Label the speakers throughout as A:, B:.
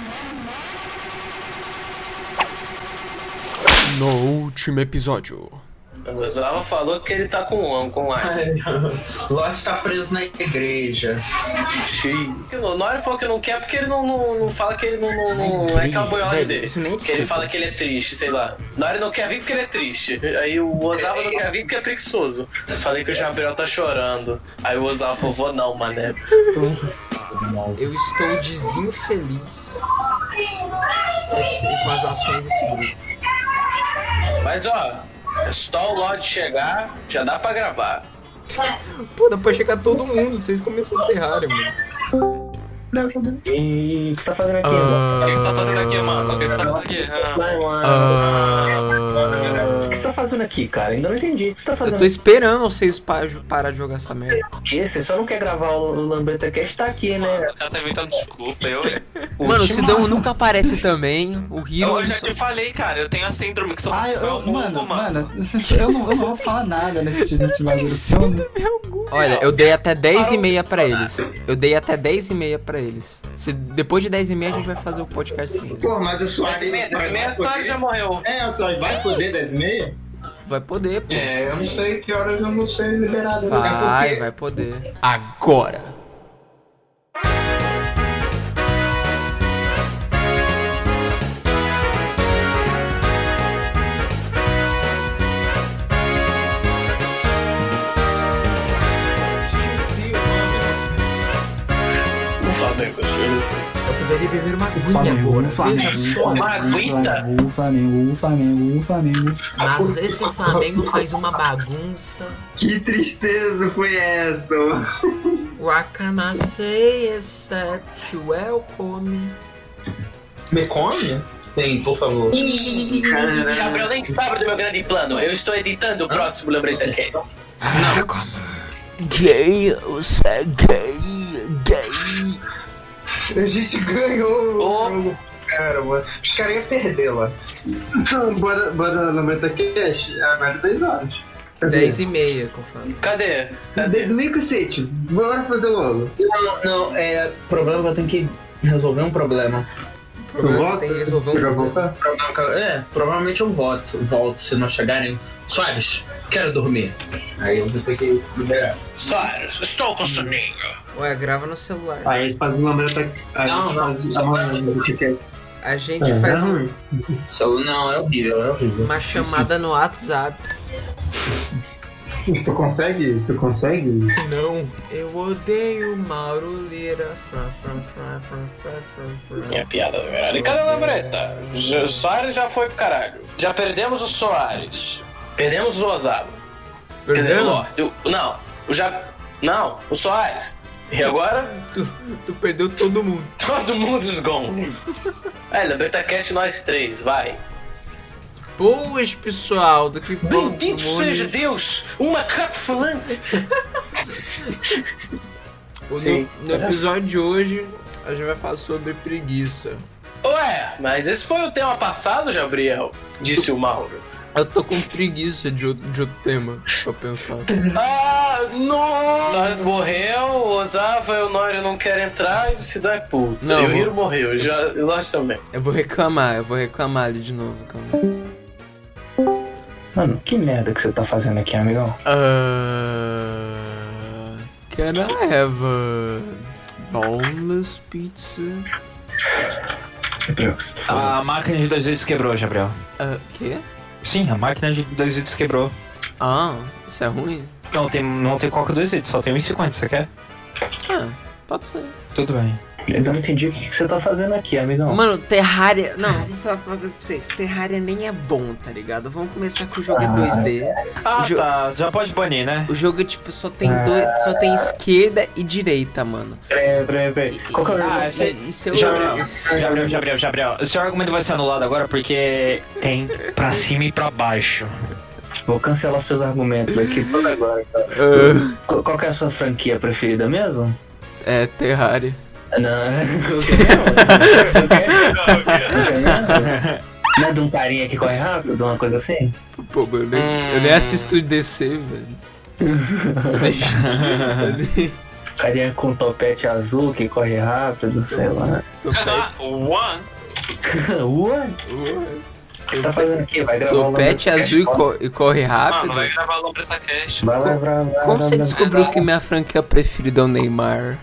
A: No último episódio.
B: O Zava falou que ele tá com AIDS.
C: Lorde tá preso na igreja.
B: O Nori falou que não quer porque ele não fala que ele não é aquela boiola dele. Que ele fala que ele é triste, sei lá. Nori não quer vir porque ele é triste. Aí o Ozawa não quer vir porque é preguiçoso. Falei que o Gabriel tá chorando. Aí o Ozawa falou, vou não, mané.
A: Eu estou desinfeliz com as ações desse grupo.
B: Mas ó, é só o Lorde chegar, já dá pra gravar.
A: Pô, dá pra chegar todo mundo, vocês começaram a Terraria, mano.
D: E o que você tá fazendo aqui,
E: O que você tá fazendo aqui, mano? O que você tá fazendo aqui?
D: O que você tá fazendo aqui, cara? Ainda não entendi. O que você tá fazendo?
A: Eu tô esperando vocês parar de jogar essa merda.
D: Você só não quer gravar o Lambreta Cast, tá aqui, né?
E: O cara tá inventando desculpa,
A: Mano, o Sidão nunca aparece também. O Hiro.
E: Eu já te falei, cara, eu tenho a síndrome que sou mano.
F: Eu não vou falar nada nesse bagulho.
A: Olha, eu dei até 10h30 pra eles. Depois de 10h30 a gente vai fazer o podcast seguinte.
C: Pô, mas o Soares...
B: 10h30 já morreu.
C: É, o Soares vai poder 10h30?
A: Vai poder, pô.
C: É, eu não sei que horas eu vou ser liberado.
A: Vai poder. Agora. Eu poderia beber uma aguinha agora. Veja só.
B: Uma aguinha?
F: O Flamengo.
A: Mas esse Flamengo faz uma bagunça.
C: Que tristeza foi essa?
A: What can I say except welcome?
C: Me come? Sim, por favor.
B: Gabriel nem sabe do meu grande plano. Eu estou editando o próximo Lambreta Cast.
A: Gay, você é gay.
C: A gente ganhou o jogo. Cara, mano. Os caras iam perder lá. Então, bora na MetaCast. Mais de 10 horas.
A: 10h30 que eu falo.
B: Cadê?
C: 10h30, cacete. Bora fazer logo. Não, é. Problema que eu tenho que resolver um problema.
A: O problema é que tem que resolver um problema.
C: Provavelmente eu volto se não chegarem. Soares, quero dormir. Aí eu vou ter que liberar.
B: Soares, estou com soninho.
A: Ué, grava no celular.
C: Aí ele faz uma lambreta.
A: A gente faz
C: Não, é horrível,
A: uma chamada no WhatsApp.
C: Tu consegue?
A: Não. Eu odeio Mauro Lira.
B: Minha piada do caralho. Cadê a Lambreta? O Soares já foi pro caralho. Já perdemos o Soares. Perdemos o Ozawa.
A: Perdemos?
B: Não, o Soares. E agora?
A: Tu perdeu todo mundo.
B: Todo mundo is gone. Lambreta Cast nós três, vai.
A: Boas, pessoal, do que
B: Bendito seja Deus, um macaco falante.
A: No episódio de hoje, a gente vai falar sobre preguiça.
B: Ué, mas esse foi o tema passado, Gabriel, disse o Mauro.
A: Eu tô com preguiça de outro tema pra pensar.
B: Não! Soares morreu, o Ozawa e o Nori não querem entrar e o Sidão é puto. E o Hiro morreu, e o Lorde também.
A: Eu vou reclamar ali de novo, calma.
D: Mano, que merda que você tá fazendo aqui, amigão?
A: Can I have a boneless pizza?
D: Gabriel, o que você tá fazendo?
G: A máquina de 2 litros quebrou, Gabriel.
A: Quê?
G: Sim, a máquina de 2 litros quebrou.
A: Isso é ruim?
G: Não tem Coca 2 litros, só tem 1,50, você quer?
A: Pode ser.
G: Tudo bem.
D: Eu não entendi o que você tá fazendo aqui, amigão.
A: Mano, Terraria... Não, vou falar uma coisa pra vocês. Terraria nem é bom, tá ligado? Vamos começar com o jogo 2D.
G: Tá. Já pode banir, né?
A: O jogo, tipo, só tem esquerda e direita, mano.
D: Peraí. Qual que é o
G: Gabriel. O seu argumento vai ser anulado agora porque tem pra cima e pra baixo.
D: Vou cancelar os seus argumentos aqui toda agora, tá? Qual que é a sua franquia preferida mesmo?
A: É Terraria.
D: Não é de um carinha que corre rápido, uma coisa assim?
A: Pô, eu nem assisto DC, velho.
D: Carinha com topete azul que corre rápido, sei lá.
E: One.
D: O que você tá fazendo aqui? Vai gravar
A: Topete azul e corre rápido?
E: Mano, vai gravar o Lambreta Cast.
A: Como você descobriu que minha franquia preferida é o Neymar?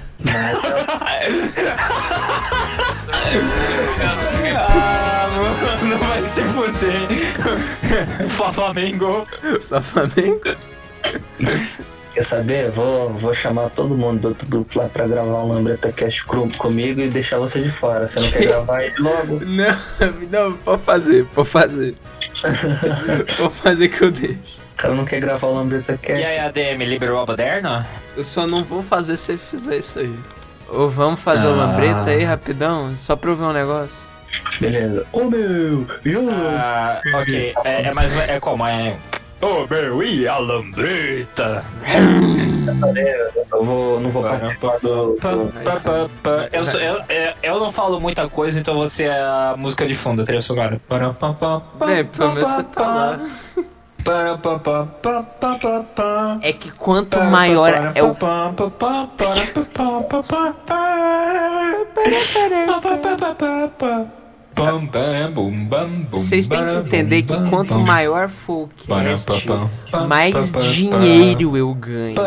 G: Não vai se fuder. Flamengo.
D: Quer saber? Vou chamar todo mundo do outro grupo lá pra gravar um Lambreta Cast comigo e deixar você de fora. Você não quer gravar ele logo?
A: Não, pode fazer. Pode fazer que eu deixo.
D: O cara não quer gravar o Lambreta Cast.
G: E aí, ADM, liberou a baderna?
A: Eu só não vou fazer se ele fizer isso aí. Ou vamos fazer o Lambreta aí rapidão, só pra eu ver um negócio.
D: Beleza.
G: Ok. É como? Meu, e a Lambreta?
D: Não vou participar do...
G: Eu não falo muita coisa, então você é a música de fundo, trilha sonora.
A: Pelo menos você tá lá. É que quanto maior é o... Vocês têm que entender que quanto maior for o cast, mais dinheiro eu ganho.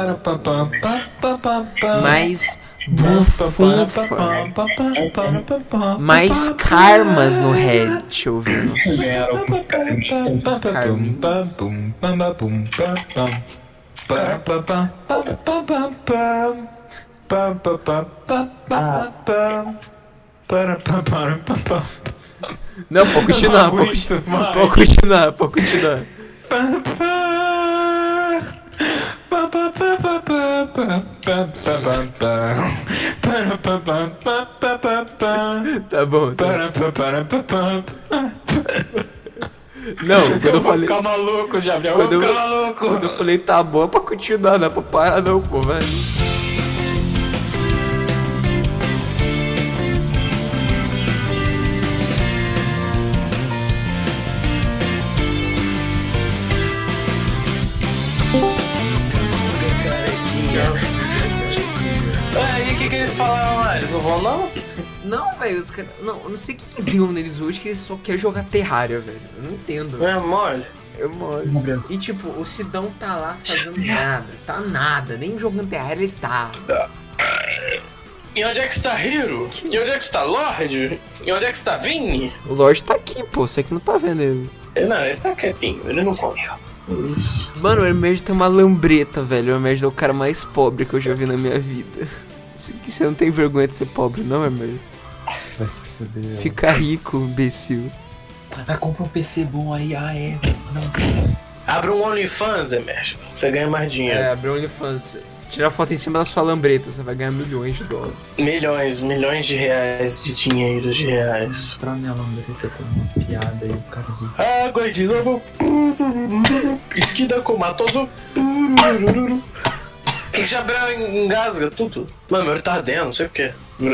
A: Mais bufunfa. Mais karmas no Reddit, ouvindo. Não, pode continuar. Tá bom. Não, quando eu falei...
G: Ficar maluco, Gabriel.
A: Quando eu falei tá bom, é pra continuar, não é pra parar não, pô, velho.
B: Aí, o que eles falaram lá? Eles não vão, não?
A: Não, velho, os caras... Não, eu não sei o que deu neles hoje, que eles só querem jogar Terraria, velho. Eu não entendo.
B: É mole?
A: Eu mole. E tipo, o Sidão tá lá fazendo nada. Tá nada. Nem jogando Terraria ele tá.
B: E onde é que está Hiro? E onde é que está Lorde? E onde é que está Vini?
A: O Lorde tá aqui, pô. Você que não tá vendo ele.
B: Ele tá quietinho. Ele não come.
A: Mano, o Hermes tem uma lambreta, velho. O Hermes é o cara mais pobre que eu já vi na minha vida. Você não tem vergonha de ser pobre, não, Hermes?
F: Vai se fuder.
A: Fica rico, imbecil.
F: Vai comprar um PC bom aí, mas não.
B: Abre um OnlyFans, Emerson. Você ganha mais dinheiro.
A: Abre um OnlyFans. Se tirar foto em cima da sua lambreta, você vai ganhar milhões de dólares.
B: Milhões de reais, de dinheiros de reais.
F: Pra minha lambreta tem uma piada aí, o cara diz...
B: Água de lobo. Esquida com matoso. Que Gabriel engasga tudo. Mano, meu olho tá ardendo, não sei porquê.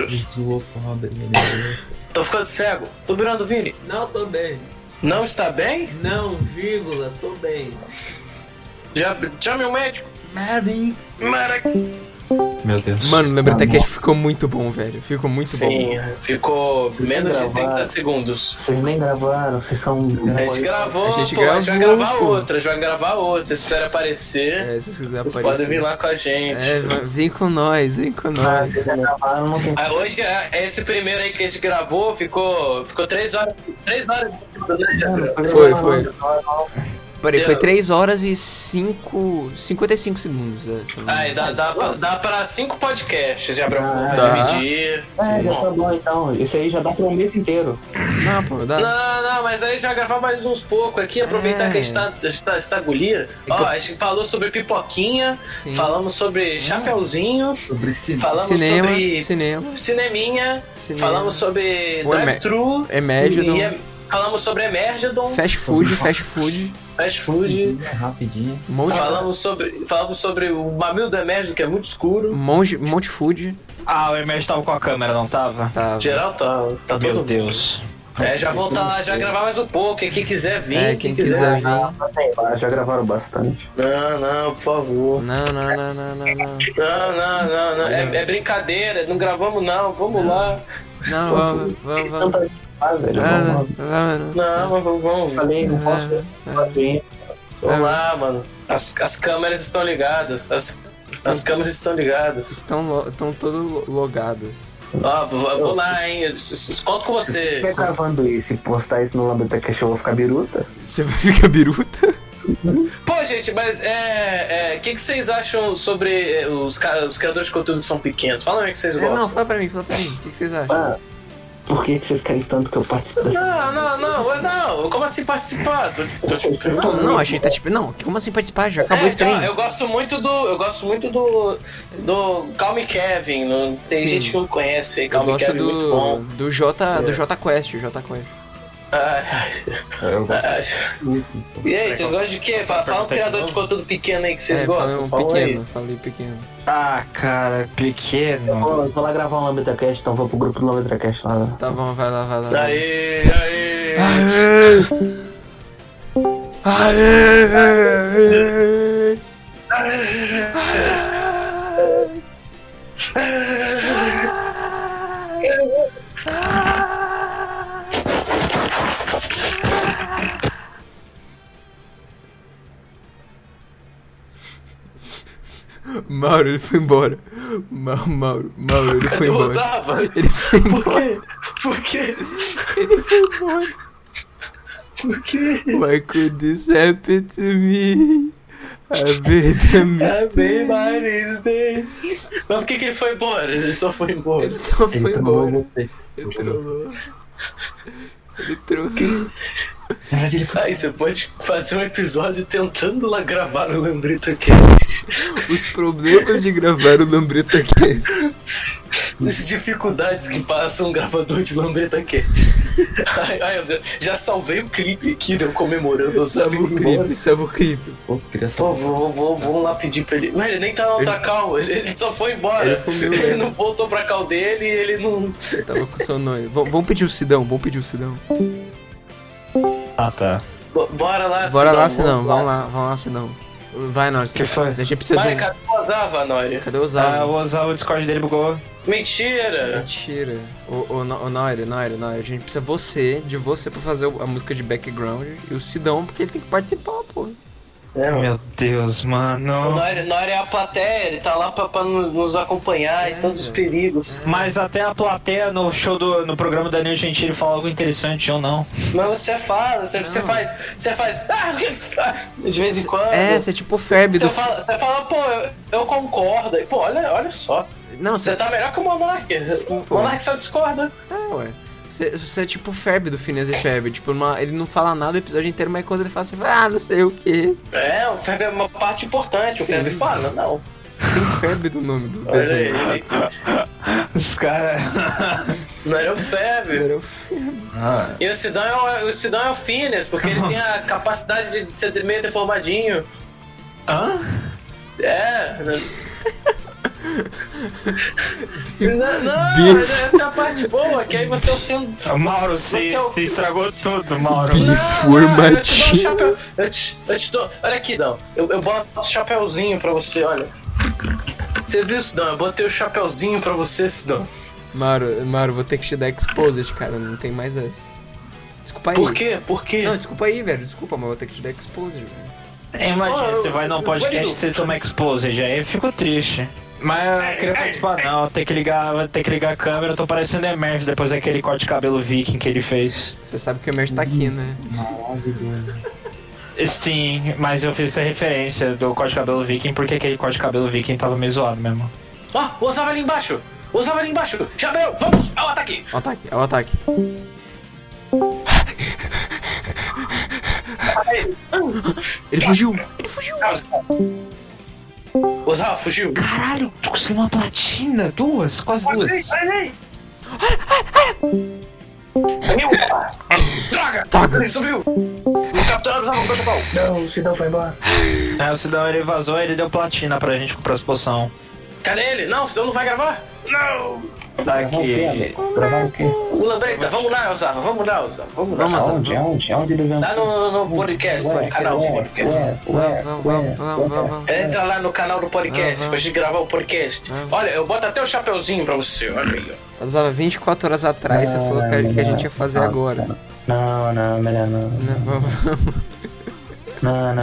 B: Tô ficando cego. Tô virando Vini.
A: Não, tô bem.
B: Não está bem?
A: Não, vírgula, tô bem.
B: Já chame o médico.
A: Médico.
G: Meu Deus.
A: Mano, o Lambreta Cast ficou muito bom, velho. Ficou muito bom.
B: Sim, ficou menos de 30 segundos.
D: Vocês nem gravaram, vocês são...
B: A gente gravou,
A: a gente
B: pô, a gente vai
A: gravou,
B: gravar
A: pô.
B: outra, a gente vai gravar outra. Se vocês quiserem aparecer,
A: Se vocês quiserem
B: vocês
A: aparecer.
B: podem vir lá com a gente.
A: Vem com nós, vem com nós.
D: Vocês já gravaram, não tem...
B: Hoje, esse primeiro aí que a gente gravou, ficou 3 horas. 3 horas.
A: Foi. Peraí, foi 3 horas e 55 segundos.
B: Aí, dá pra 5 podcasts, já pra dividir.
D: Já tá bom então. Isso aí já dá pra um mês inteiro.
A: Não, pô, dá.
B: Não, mas aí já gravar mais uns poucos aqui, aproveitar que a gente tá agolia. Ó, a gente falou sobre pipoquinha, falamos sobre chapeuzinho, falamos sobre cineminha, falamos sobre drive-thru, falamos sobre Emergedon,
A: Fast food.
F: Rapidinho.
B: Falamos sobre o mamilo do Emergedon, que é muito escuro.
A: Monte food.
G: Ah, o Emerson tava com a câmera, não tava?
A: Tá.
B: Geral tá
G: Meu
B: todo
G: Deus.
B: Já voltar lá, já gravar mais um pouco. E quem quiser vir,
A: quem quiser vir.
D: Já gravaram bastante.
B: Não, por favor.
A: Não.
B: Não. É brincadeira, não gravamos não, vamos lá.
A: Não, vamos.
B: Vamos.
D: Falei, não posso.
B: Vamos lá, mano. As câmeras estão ligadas. As câmeras estão ligadas.
A: Estão todas logadas.
B: Vou lá, hein. Eu conto com você.
D: Se você estiver gravando isso e postar isso no Lambreta Cash, eu vou ficar biruta?
A: Você vai ficar biruta?
B: Pô, gente, mas o que vocês acham sobre os criadores de conteúdo que são pequenos? Fala aí o que vocês gostam.
A: Não, fala pra mim. O que vocês acham?
D: Por que vocês querem tanto que eu participe dessa?
B: Não, como assim participar?
A: Não, a gente tá tipo. Não, como assim participar? Já acabou esse trem.
B: Eu gosto muito do Calm Kevin. Tem gente que não conhece aí, Calm Kevin, muito bom.
A: Do J Quest,
D: Eu gosto.
B: E aí, vocês gostam de quê? Fala um criador de conteúdo pequeno aí que vocês gostam.
A: Falei pequeno.
G: Ah, cara, pequeno.
D: Eu vou lá gravar um Lambreta Cash, então vou pro grupo do Lambreta Cash lá.
A: Tá bom, vai lá.
B: Aê!
A: Mauro, ele foi embora. Mauro, ele foi embora.
B: Usava?
A: Ele foi embora.
B: Por quê?
A: Ele foi embora.
B: Por quê?
A: Why could this happen to me? I made a mistake.
B: Mas por que ele foi embora? Ele só foi embora.
A: Ele trollou. Ele trollou.
B: Na verdade, ele foi... Aí você pode fazer um episódio tentando lá gravar o Lambreta Cast.
A: Os problemas de gravar o Lambreta Cast.
B: As dificuldades que passa um gravador de Lambreta Cast. Eu já salvei o clipe aqui, eu comemorando.
A: Salve o clipe.
B: Vamos lá pedir pra ele. Ué, ele nem tá na outra cal, ele só foi embora. Ele não voltou pra cal dele e ele não...
A: Ele tava com sonho. Vamos pedir o Sidão,
G: Ah, tá.
B: Bora lá,
A: Sidão. Vamos lá, Sidão. Vai, Nori.
G: Que foi?
A: A gente precisa
B: Vai, cadê o Osava, Nori?
A: Cadê o Osava?
G: O Discord dele bugou.
B: Mentira!
A: O Nori, a gente precisa de você pra fazer a música de background e o Sidão porque ele tem que participar, pô.
G: Meu Deus, mano.
B: O Nori é a plateia, ele tá lá pra nos acompanhar em todos os perigos.
G: Mas até a plateia no show no programa da Danilo Gentili fala algo interessante ou não.
B: Mas você faz de vez em quando.
A: Você é tipo o Ferb
B: Você fala, pô, eu concordo. E, pô, olha só.
A: Não,
B: você tá melhor que o Monark. O Monark só discorda.
A: Ué. Você é tipo o Ferb do Phineas e Ferb. Tipo, ele não fala nada o episódio inteiro, mas quando ele fala, você fala, não sei o quê.
B: O Ferb é uma parte importante. O Ferb fala, não.
A: Tem Ferb do nome do desenho.
G: Os caras...
B: Não era o Ferb. E o Sidão é o Phineas, porque ele tem a capacidade de ser meio deformadinho.
G: Hã?
B: Não, essa é a parte boa, que aí você é o seu...
G: Mauro, você estragou tudo, Mauro.
A: Informativo.
B: Eu te dou... Olha aqui, Dão. Eu boto o chapeuzinho pra você, olha. Você viu, Sidão? Eu botei o chapeuzinho pra você, Sidão.
A: Mauro, vou ter que te dar exposed, cara. Não tem mais essa. Desculpa aí.
B: Por quê?
A: Não, desculpa aí, velho. Desculpa, mas vou ter que te dar exposed, velho.
G: Imagina, você vai num podcast e você toma exposed, aí eu fico triste. Mas eu não queria participar não, ter que ligar a câmera, eu tô parecendo Emerge depois daquele corte de cabelo viking que ele fez.
A: Você sabe que o Emerge tá aqui, né?
D: Maravilhoso.
G: Sim, mas eu fiz essa referência do corte de cabelo viking porque aquele corte de cabelo viking tava meio zoado mesmo.
B: O Osava ali embaixo! Chabel, vamos ao ataque!
A: Ao ataque. Ele fugiu!
B: O Osava fugiu!
G: Caralho, tu conseguiu uma platina, quase duas.
B: Droga! Ele subiu! Capturado o protocolo!
D: Não, o Sidão foi embora.
G: O Sidão ele vazou e ele deu platina pra gente comprar as poção.
B: Cadê ele? Não, senão não vai gravar. Não!
D: Tá aqui. Gravar o quê?
B: O Lambreta, vamos lá, Osava. Vamos lá.
D: Onde devemos?
B: Lá no podcast, no canal do podcast.
A: Vamos.
B: Entra lá no canal do podcast pra gente gravar o podcast. Olha, eu boto até o chapeuzinho pra você, olha aí.
A: Osava, 24 horas atrás você falou que a gente ia fazer agora.
D: Não, melhor não. Não.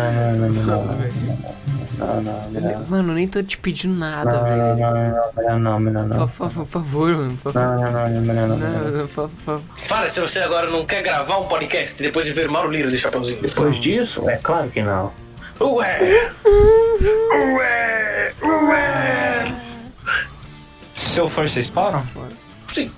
A: Mano, nem tô te pedindo nada, velho.
D: Não.
A: Por favor, mano.
D: Não.
B: Fala se você agora não quer gravar um podcast depois de ver Mauro Lira de chapeuzinho.
D: Depois disso? É claro que não.
B: Ué.
G: Se eu for, vocês param?
B: Sim.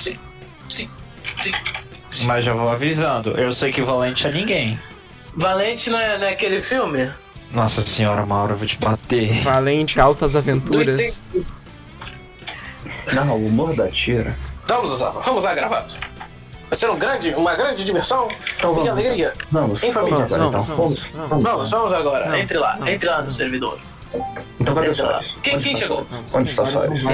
G: Mas já vou avisando, eu sou equivalente a ninguém.
B: Valente não é aquele filme?
G: Nossa senhora, Mauro, eu vou te bater.
A: Valente, altas aventuras.
D: Não, o humor da tira.
B: Vamos lá gravar. Vai ser uma grande diversão e alegria.
D: Vamos,
B: em família.
D: Vamos
B: agora. Entre lá no servidor.
D: Então cadê o
B: Entra lá.
D: Soares?
B: Quem chegou?
D: Onde está o Soares?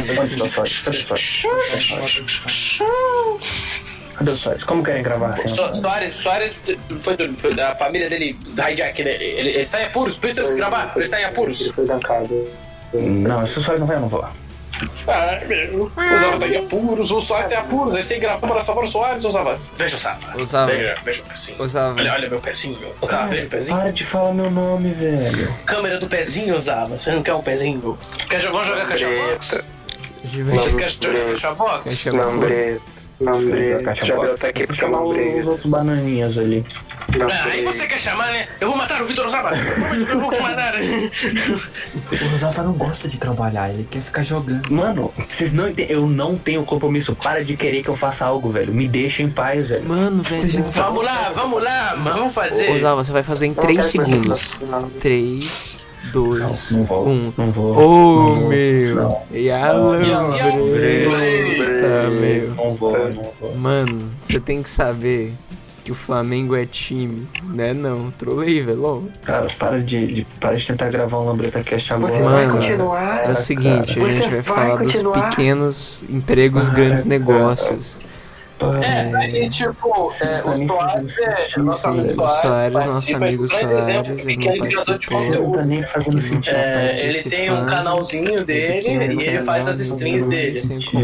D: Cadê o Soares? Como querem gravar assim?
B: Soares foi a família dele, da hijack dele. Ele está em apuros, por isso temos que gravar. Ele está em apuros.
D: Não, se o Soares não vai, eu não vou lá.
B: O Zava tá em apuros, o Soares tem apuros, eles têm que gravar para salvar o Soares, o Zava. Veja o Zava. Veja o pezinho. Olha meu pezinho. O Zava, veja o pezinho.
D: Para de falar meu nome, velho.
B: Câmera do pezinho, Zava. Você não quer um pezinho? Vamos jogar caixa-box? Vocês querem jogar caixa-box?
C: Lambreta. Já tá aqui pra chamar
D: os outros bananinhas ali.
B: Aí você quer chamar, né? Eu vou matar o Vitor Osava. Eu vou te matar.
F: O Osava não gosta de trabalhar, ele quer ficar jogando.
D: Mano, vocês não entendem. Eu não tenho compromisso. Para de querer que eu faça algo, velho. Me deixa em paz, velho.
A: Mano, velho.
B: Vamos lá, vamos fazer.
A: Osava, você vai fazer em 3 segundos. 3, 2, 1.
D: Não vou.
A: Oh, meu. E a lambreta, meu.
D: Não vou.
A: Mano, você tem que saber que o Flamengo é time, né? Não, trolei, velho.
D: Cara, para de tentar gravar um Lambreta Cast agora.
C: Você vai continuar?
A: É o seguinte,
C: cara.
A: A gente vai falar
C: continuar?
A: dos pequenos empregos, grandes negócios.
B: Aí tipo, o Soares nosso amigo Soares,
A: ele não participou.
D: Não tá nem fazendo sentido.
B: Ele tem um canalzinho dele e ele faz as strings dele.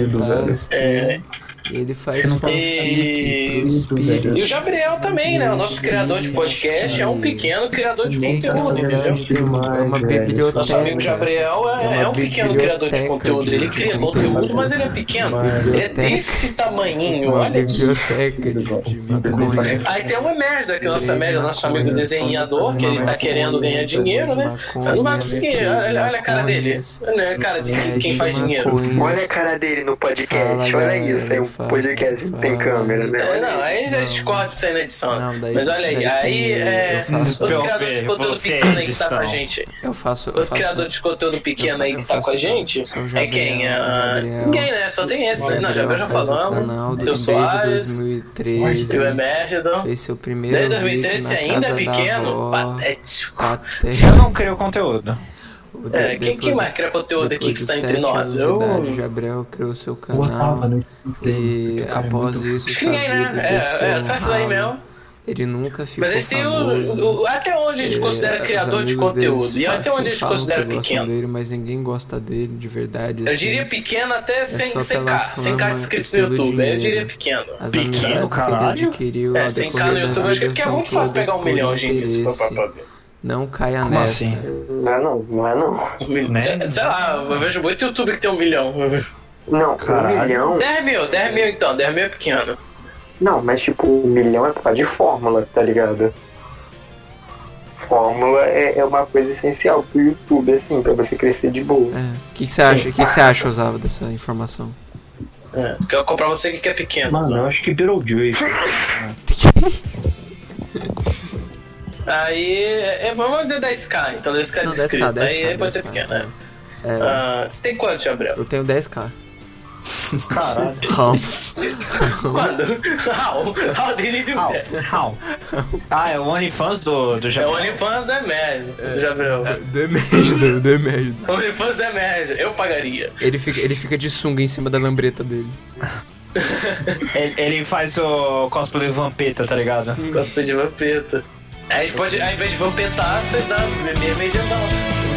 A: Ele faz
B: E o Gabriel também, né? O nosso criador de podcast é um pequeno criador de conteúdo, entendeu?
A: É uma biblioteca.
B: Nosso amigo Gabriel é um pequeno criador de conteúdo. Ele cria conteúdo, mas ele é pequeno. Ele é desse tamanhinho, olha isso. Aí tem uma merda, que nosso amigo desenhador, que ele tá querendo ganhar dinheiro, né? Não vai conseguir. Olha a cara dele. Olha a cara de quem faz dinheiro.
C: Olha a cara dele no podcast, olha isso. É um podcast que tem câmera, né?
B: Não, aí a gente corta isso aí na edição. Mas olha aí, outro criador de conteúdo pequeno aí que tá com a gente. Outro criador de conteúdo pequeno aí que tá com a gente é quem? Ninguém, né? Só tem esse, né? Não, já falamos. Teu Soares, teu Emergidon.
A: Fez seu primeiro
B: vídeo 2013 você ainda é pequeno? Patético.
G: Eu não crio conteúdo.
B: Quem mais cria conteúdo aqui que está entre nós?
A: O Gabriel criou seu canal e após isso
B: só isso aí mesmo.
A: Ele nunca ficou
B: Mas eles têm até onde a gente considera criador de conteúdo e até onde a gente considera pequeno.
A: Dele, mas ninguém gosta dele de verdade.
B: Eu diria pequeno até 100k de inscritos no YouTube. Eu diria pequeno.
G: Pequeno, caralho?
B: 100k no YouTube, acho que é muito fácil pegar 1 milhão de inscritos pra ver.
A: Não caia
G: Como
A: nessa.
G: assim?
C: Não é não.
B: Sei lá, eu vejo muito YouTube que tem 1 milhão.
C: Não, caralho. 1 milhão.
B: 10 mil então, 10 mil é pequeno.
C: Não, mas tipo, 1 milhão é por causa de fórmula, tá ligado? Fórmula é uma coisa essencial pro YouTube, assim, pra você crescer de boa.
A: O que você acha? O que você acha, Osava, dessa informação?
B: Porque eu comprar você que é pequeno.
D: Mano, eu acho que Beetlejuice.
B: Aí, vamos dizer 10k, então 10k de inscrito. Aí pode ser pequeno, né? Você tem quanto, Gabriel?
A: Eu tenho 10k.
G: Caralho.
B: Mano, how did he do that?
G: How? Ah, é o OnlyFans do
B: É
G: Gabriel.
B: o OnlyFans da média, do Gabriel.
A: Dê merda.
B: OnlyFans da média, eu pagaria.
A: Ele fica de sunga em cima da lambreta dele.
G: Ele faz o cosplay do Vampeta, tá ligado?
B: Sim. Cosplay de Vampeta. Aí a gente pode, ao invés de Vampetar, vocês dão meio geral.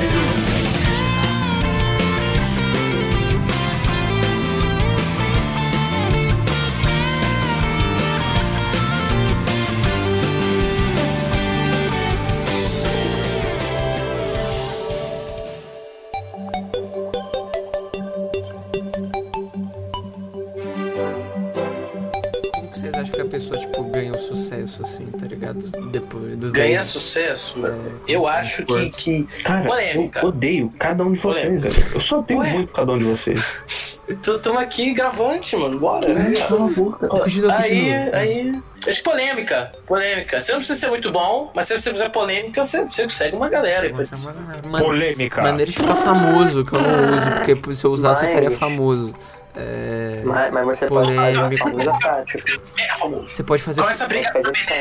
A: Pessoa, tipo, ganha o sucesso, assim, tá ligado? Depois dos
B: ganha sucesso? Eu acho que...
D: Cara,
B: polêmica.
D: Eu odeio cada um de vocês, velho. Eu só odeio muito cada um de vocês.
B: Tamo aqui gravante, mano, bora.
D: Cala a boca.
B: Aí... Acho polêmica. Você não precisa ser muito bom, mas se você fizer polêmica, você consegue uma galera.
G: Polêmica.
A: Maneira de ficar famoso, que eu não uso, porque se eu usasse eu estaria famoso.
C: Mas você pode fazer uma famosa tática.
A: Você pode fazer.
B: Começa a brigar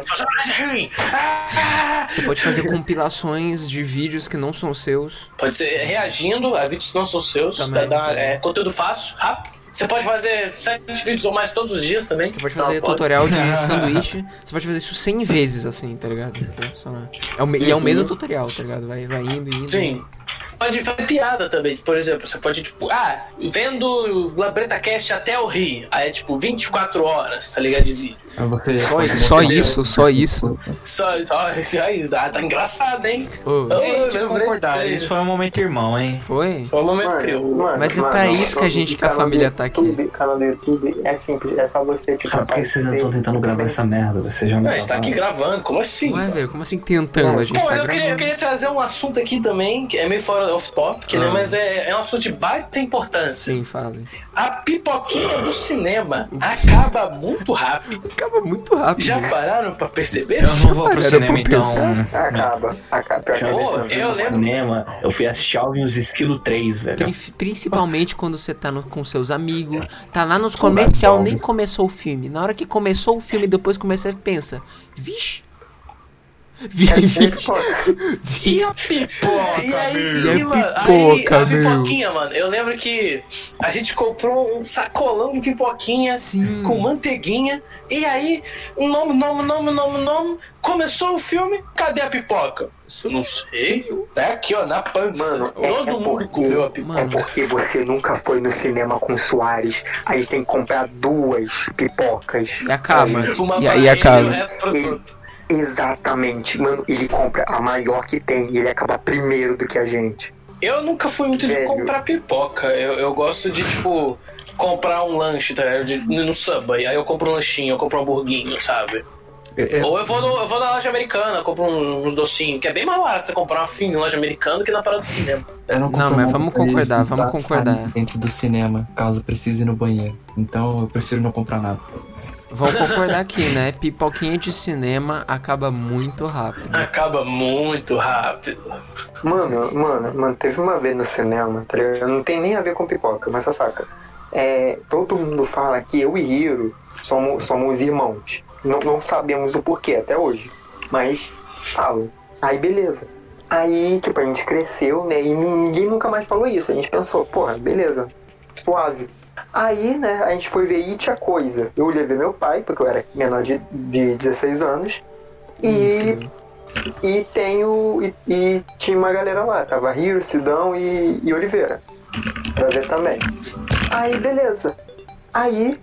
A: Você pode fazer compilações de vídeos que não são seus.
B: Pode ser reagindo a vídeos que não são seus.
A: Também.
B: Conteúdo fácil, rápido. Você pode fazer 7 vídeos ou mais todos os dias também.
A: Você pode fazer tutorial de sanduíche. Você pode fazer isso 100 vezes, assim, tá ligado? E é o mesmo tutorial, tá ligado? Vai indo.
B: Sim. Pode fazer piada também, por exemplo, você pode, tipo, vendo Lambreta Cast até eu rir. Aí é tipo 24 horas, tá ligado, de vídeo.
A: Só isso.
B: Só isso. Tá engraçado, hein?
G: Concordar, isso foi um momento irmão, hein?
A: Foi
B: um momento criou.
A: Mas é pra isso que a família tá aqui.
C: O canal do YouTube é simples, é só você, tipo...
D: Sabe por que vocês não estão tentando gravar essa merda? Você já não
B: a gente tá aqui gravando, como assim?
A: Ué, velho, como assim tentando? A gente tá gravando.
B: Eu queria trazer um assunto aqui também, que é meio fora off-topic, né? Mas é um assunto de baita importância.
A: Sim, fala.
B: A pipoquinha do cinema acaba muito rápido. Já pararam pra perceber?
G: Eu não vou pro cinema, então.
C: Acaba.
B: Eu lembro.
D: Cinema, eu fui assistir Alvin's Esquilo 3, velho.
A: Principalmente quando você tá com seus amigos, tá lá nos comercial, nem começou o filme. Na hora que começou o filme, depois começa, pensa, vixe.
G: E a pipoca,
B: E aí,
A: pipoca,
B: a pipoquinha, mano. Eu lembro que a gente comprou um sacolão de pipoquinha com manteiguinha. E aí, nome. Começou o filme, cadê a pipoca? Não sei. É aqui, ó, na pança.
C: Mano,
B: todo mundo comeu a pipoca.
C: É porque você nunca foi no cinema com o Soares. Aí tem que comprar 2 pipocas.
A: E acaba.
B: E
A: acaba.
C: Exatamente, mano, ele compra a maior que tem e ele acaba primeiro do que a gente.
B: Eu nunca fui muito de comprar pipoca. Eu gosto de, tipo, comprar um lanche, tá ligado? No Subway. Aí eu compro um lanchinho, eu compro um hamburguinho, sabe? Ou eu vou na loja americana, compro uns docinhos, que é bem mais barato você comprar uma fina loja americana do que na parada do cinema.
F: Não,
A: mas vamos concordar.
F: Dentro do cinema, caso precise ir no banheiro. Então eu prefiro não comprar nada.
A: Vamos concordar aqui, né? Pipoquinha de cinema acaba muito rápido.
C: Mano, teve uma vez no cinema, tá ligado? Não tem nem a ver com pipoca, mas só saca. Todo mundo fala que eu e Hiro somos irmãos. Não sabemos o porquê até hoje, mas falam. Aí beleza. Aí, tipo, a gente cresceu, né? E ninguém nunca mais falou isso. A gente pensou, porra, beleza, suave. Aí, né, a gente foi ver It a Coisa. Eu levei meu pai, porque eu era menor de 16 anos. E tinha uma galera lá. Tava Rio, Sidão e Oliveira. Pra ver também. Aí, beleza. Aí,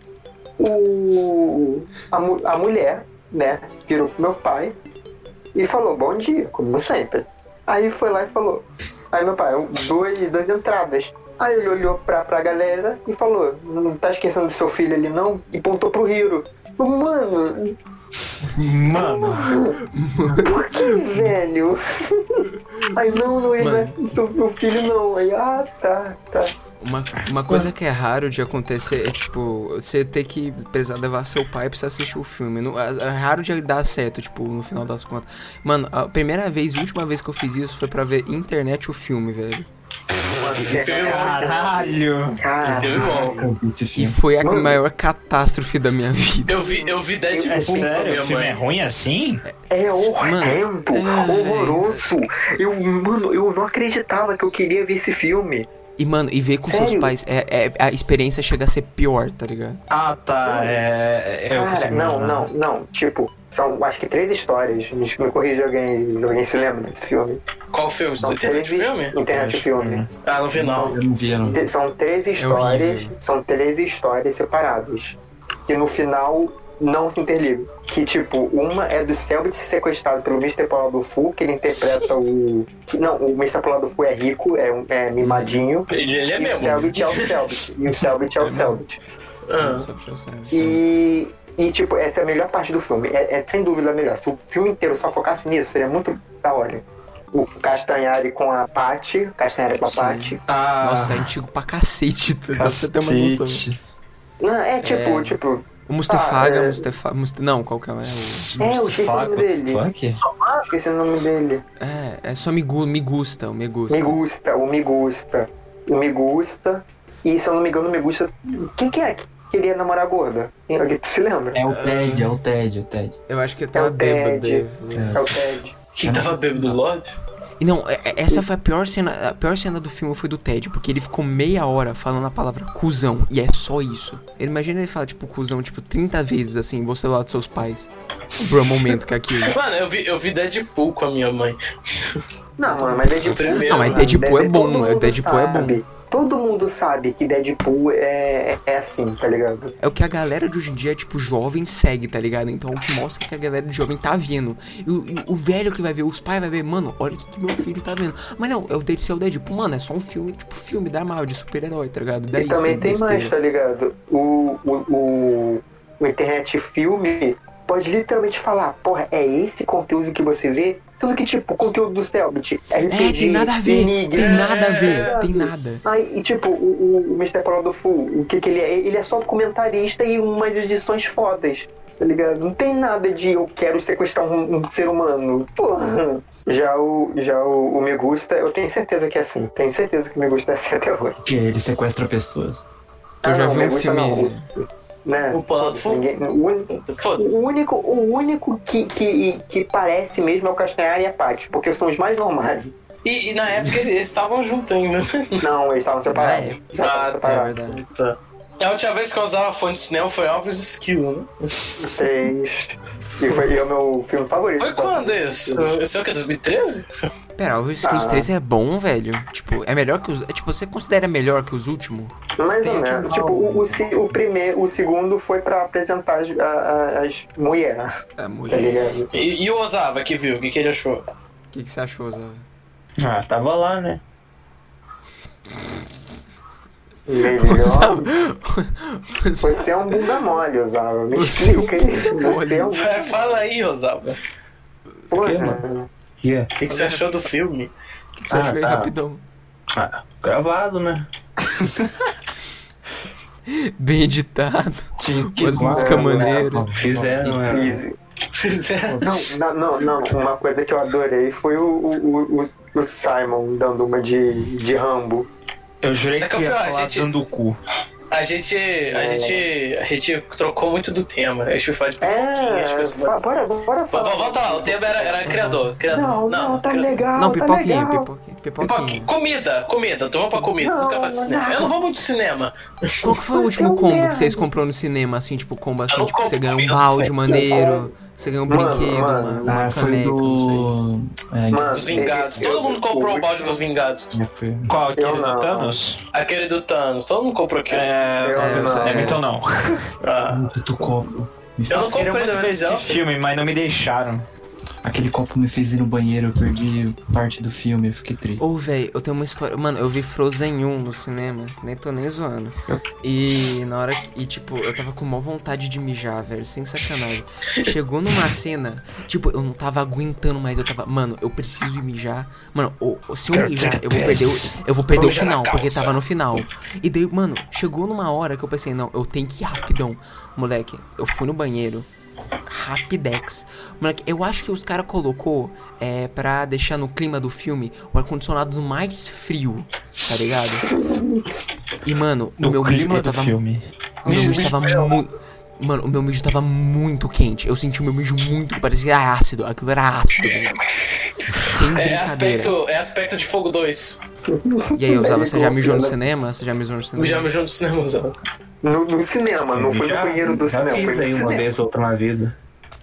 C: a mulher, né, virou pro meu pai e falou, bom dia, como sempre. Aí foi lá e falou. Aí meu pai, 2 entradas. Aí ele olhou pra galera e falou, não tá esquecendo do seu filho ali não? E apontou pro Hiro. Mano, por que, velho? Aí não, ele não é meu filho não. Aí, tá.
A: Uma coisa que é raro de acontecer é, tipo, você ter que precisar levar seu pai pra você assistir o filme. É raro de dar certo, tipo, no final das contas. Mano, a primeira vez e última vez que eu fiz isso foi pra ver internet o filme, velho.
B: mano. Filme
G: Caralho!
C: Cara,
B: Filme bom.
A: E foi a maior catástrofe da minha vida.
B: Eu vi Deadpool
G: É
B: com a
G: sério?
B: minha
G: O filme é
B: mãe.
G: ruim assim?
C: é horrendo, horroroso. Mano, eu não acreditava que eu queria ver esse filme.
A: E, mano, e ver com
C: Sério?
A: seus pais, a experiência chega a ser pior, tá ligado?
G: Ah, tá. Eu
C: Cara,
G: consigo imaginar.
C: não. Tipo, são acho que 3 histórias. Me corrija se alguém se lembra desse filme.
B: Qual filme?
C: São
B: Internet
C: 13
B: filme?
C: Internet filme.
B: Ah, não vi não.
F: Eu não vi, eu não vi.
C: São 13 histórias.
A: horrível.
C: São 13 histórias separadas. Que no final não se interligam. Que, tipo, uma é do Selbit ser sequestrado pelo Mr. Paula do Fu, que ele interpreta o... Não, o Mr. Paula do Fu é rico, é mimadinho.
B: Ele é
C: E o
B: mesmo.
C: Selbit é o Selbit. E o Selbit é o Selbit.
B: Ah.
A: Só pra você
C: E, tipo, essa é a melhor parte do filme. É sem dúvida a melhor. Se o filme inteiro só focasse nisso, seria muito da hora. O Castanhari com a Paty. Castanhari com a Paty.
G: Ah,
A: Nossa, é antigo pra cacete, só pra você ter uma noção.
G: cacete.
C: Não, é tipo...
A: O Mustafaga,
C: Ah,
A: não, qual que é?
C: eu esqueci o nome dele.
G: Fuck?
C: Esqueci o nome dele.
A: É só me gusta, o me gusta.
C: O Me Gusta. E se eu não me engano, o Me Gusta... Quem que é que queria namorar a gorda? Alguém se lembra?
F: É o Ted.
A: Eu acho que ele
C: É
A: tava
C: o Ted.
A: bêbado.
C: É o Ted.
B: Quem tava bêbado do Lodge?
A: E não, essa foi a pior cena do filme foi do Ted, porque ele ficou meia hora falando a palavra cuzão, e é só isso. Ele imagina ele falar, tipo, cuzão, tipo, 30 vezes, assim, você lá dos seus pais. Por um momento que é aquilo.
B: Mano, eu vi Deadpool com a minha mãe.
C: Não, mano, mas Deadpool...
B: Primeiro,
A: Não, mas
B: mano.
A: Deadpool é bom,
C: todo mundo
A: Deadpool é bom.
C: sabe. Todo mundo sabe que Deadpool é assim, tá ligado?
A: É o que a galera de hoje em dia, tipo, jovem segue, tá ligado? Então o que mostra que a galera de jovem tá vendo. E o velho que vai ver, os pais vai ver, mano, olha o que meu filho tá vendo. Mas não, é o Deadpool, mano, é só um filme, tipo, filme da Marvel, de super-herói, tá ligado? Daí
C: E também tem
A: besteira.
C: mais, tá ligado? O internet filme pode literalmente falar, porra, é esse conteúdo que você vê? Sendo que, tipo, o conteúdo do Selbit, RPG,
A: tem nada a ver,
C: Enigma,
A: tem nada a ver, tem nada.
C: Aí, e tipo, o Mr. Paula do Fu, o que ele é? Ele é só comentarista e umas edições fodas, tá ligado? Não tem nada de eu quero sequestrar um ser humano. Porra. Já o Me Gusta, eu tenho certeza que é assim. Tenho certeza que o Me Gusta é assim até hoje.
F: Que ele sequestra pessoas.
A: Eu já
C: não,
A: vi
C: Me
A: um
C: Gusta
A: filme...
C: Né?
B: O Paula do Fu? Foda-se.
C: O único que parece mesmo é o Castanhari e a Paty, porque são os mais normais.
B: E na época eles estavam juntos ainda.
C: Não, eles estavam separados.
A: É.
C: Já estavam
B: Ah,
A: É
C: separados.
A: verdade.
B: Tá. A última vez que eu usava fone de cinema foi Alves Skill, né?
C: 3. E foi o meu filme favorito.
B: Foi quando isso? Esse é o que? 2013?
A: Pera, o Skills 3 é bom, velho? Tipo, é melhor que os... Tipo, você considera melhor que os últimos?
C: Mais ou menos. Tipo, o segundo foi pra apresentar as mulheres,
A: É,
C: tá
A: mulher.
C: ligado?
B: E o Osava que viu? O que ele achou?
A: O que você achou, Zé?
D: Ah, tava lá, né?
C: Melhor. Você é um bunda mole, Osava. Me explica aí. Você é um...
B: Fala aí, Osava.
C: Porra.
D: Yeah.
B: O que você achou do filme?
A: O que você achou aí,
D: tá.
A: rapidão?
D: Ah, gravado, né?
A: Bem editado.
F: Tinha
A: Umas músicas maneiras.
D: Fizeram,
C: Fizeram. Não. Uma coisa que eu adorei foi o Simon dando uma de Rambo.
G: Eu jurei
B: Isso é
G: que ia
B: campeão, a
G: falar
B: gente-
G: dando o cu.
B: A gente trocou muito do tema. A gente foi falar de pipoquinha. acho que você pode dizer.
C: Bora falar.
B: Volta lá, o tema era criador.
C: Não, tá
B: criador.
C: legal.
A: Não,
C: tá
A: pipoquinha,
C: legal.
A: pipoquinha.
B: Comida. Então vamos pra comida.
C: Não,
B: Nunca faz
C: não.
B: cinema. Eu não vou muito de cinema.
A: Qual que foi o
C: Você
A: último
C: é um
A: combo
C: merda.
A: que vocês comprou no cinema, assim, tipo, combo assim,
B: não
A: tipo, você
B: compro
A: ganhou um
B: comida no
A: balde
B: cinema.
A: maneiro, você ganhou um
C: Mano,
A: brinquedo,
C: mano.
A: uma
F: foi
A: caneca, não
F: do. É,
C: Mano,
B: Dos Vingados. Todo mundo comprou o balde dos Vingados.
F: foi.
G: Qual? Aquele
C: Eu
G: do
C: não.
G: Thanos?
B: Aquele do Thanos. Todo mundo comprou aquele.
G: Então não.
B: Ah.
F: Puto copo. Me
B: Eu não
F: fez-
G: Queria
B: comprei
G: muito
B: na
G: ver esse
B: verdade.
G: filme, mas não me deixaram.
F: Aquele copo me fez ir no banheiro, eu perdi parte do filme, eu fiquei triste.
A: Ô, velho, eu tenho uma história. Mano, eu vi Frozen 1 no cinema, nem tô nem zoando. E na hora que. E tipo, eu tava com maior vontade de mijar, velho, sem sacanagem. Chegou numa cena, tipo, eu não tava aguentando mais, eu tava. Mano, eu preciso ir mijar. Mano, se eu mijar, eu vou perder o
B: mijar na
A: final, porque
B: calça.
A: tava no final. E daí, mano, chegou numa hora que eu pensei, não, eu tenho que ir rapidão. Moleque, eu fui no banheiro. Rapidex. Moleque, eu acho que os caras colocou pra deixar no clima do filme o ar-condicionado mais frio, tá ligado? E, mano, o meu mijo tava...
G: filme.
A: O meu mijo tava muito... Mano, o meu mijo tava muito quente. Eu senti o meu mijo muito... Parecia ácido. Aquilo era ácido, velho. Sem brincadeira.
B: É aspecto de Fogo 2.
A: E aí, Osava, você já mijou no cinema? Você já mijou no cinema?
B: Já mijou no cinema, Osava.
C: No cinema, não foi no banheiro do cinema.
D: Fiz
C: Foi
D: aí
C: no
D: uma
C: cinema.
D: vez ou outra na vida.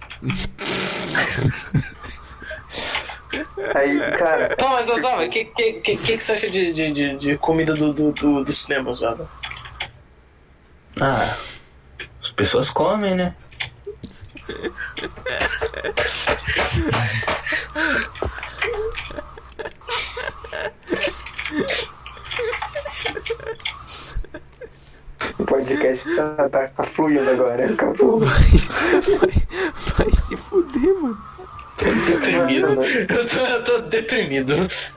C: Aí, cara,
B: Não, mas Osava, o que você acha de comida do cinema, Osava?
D: Ah, as pessoas comem, né?
C: o podcast tá fluindo agora. Acabou.
A: Vai se fuder, mano.
B: Deprimido. Eu tô deprimido.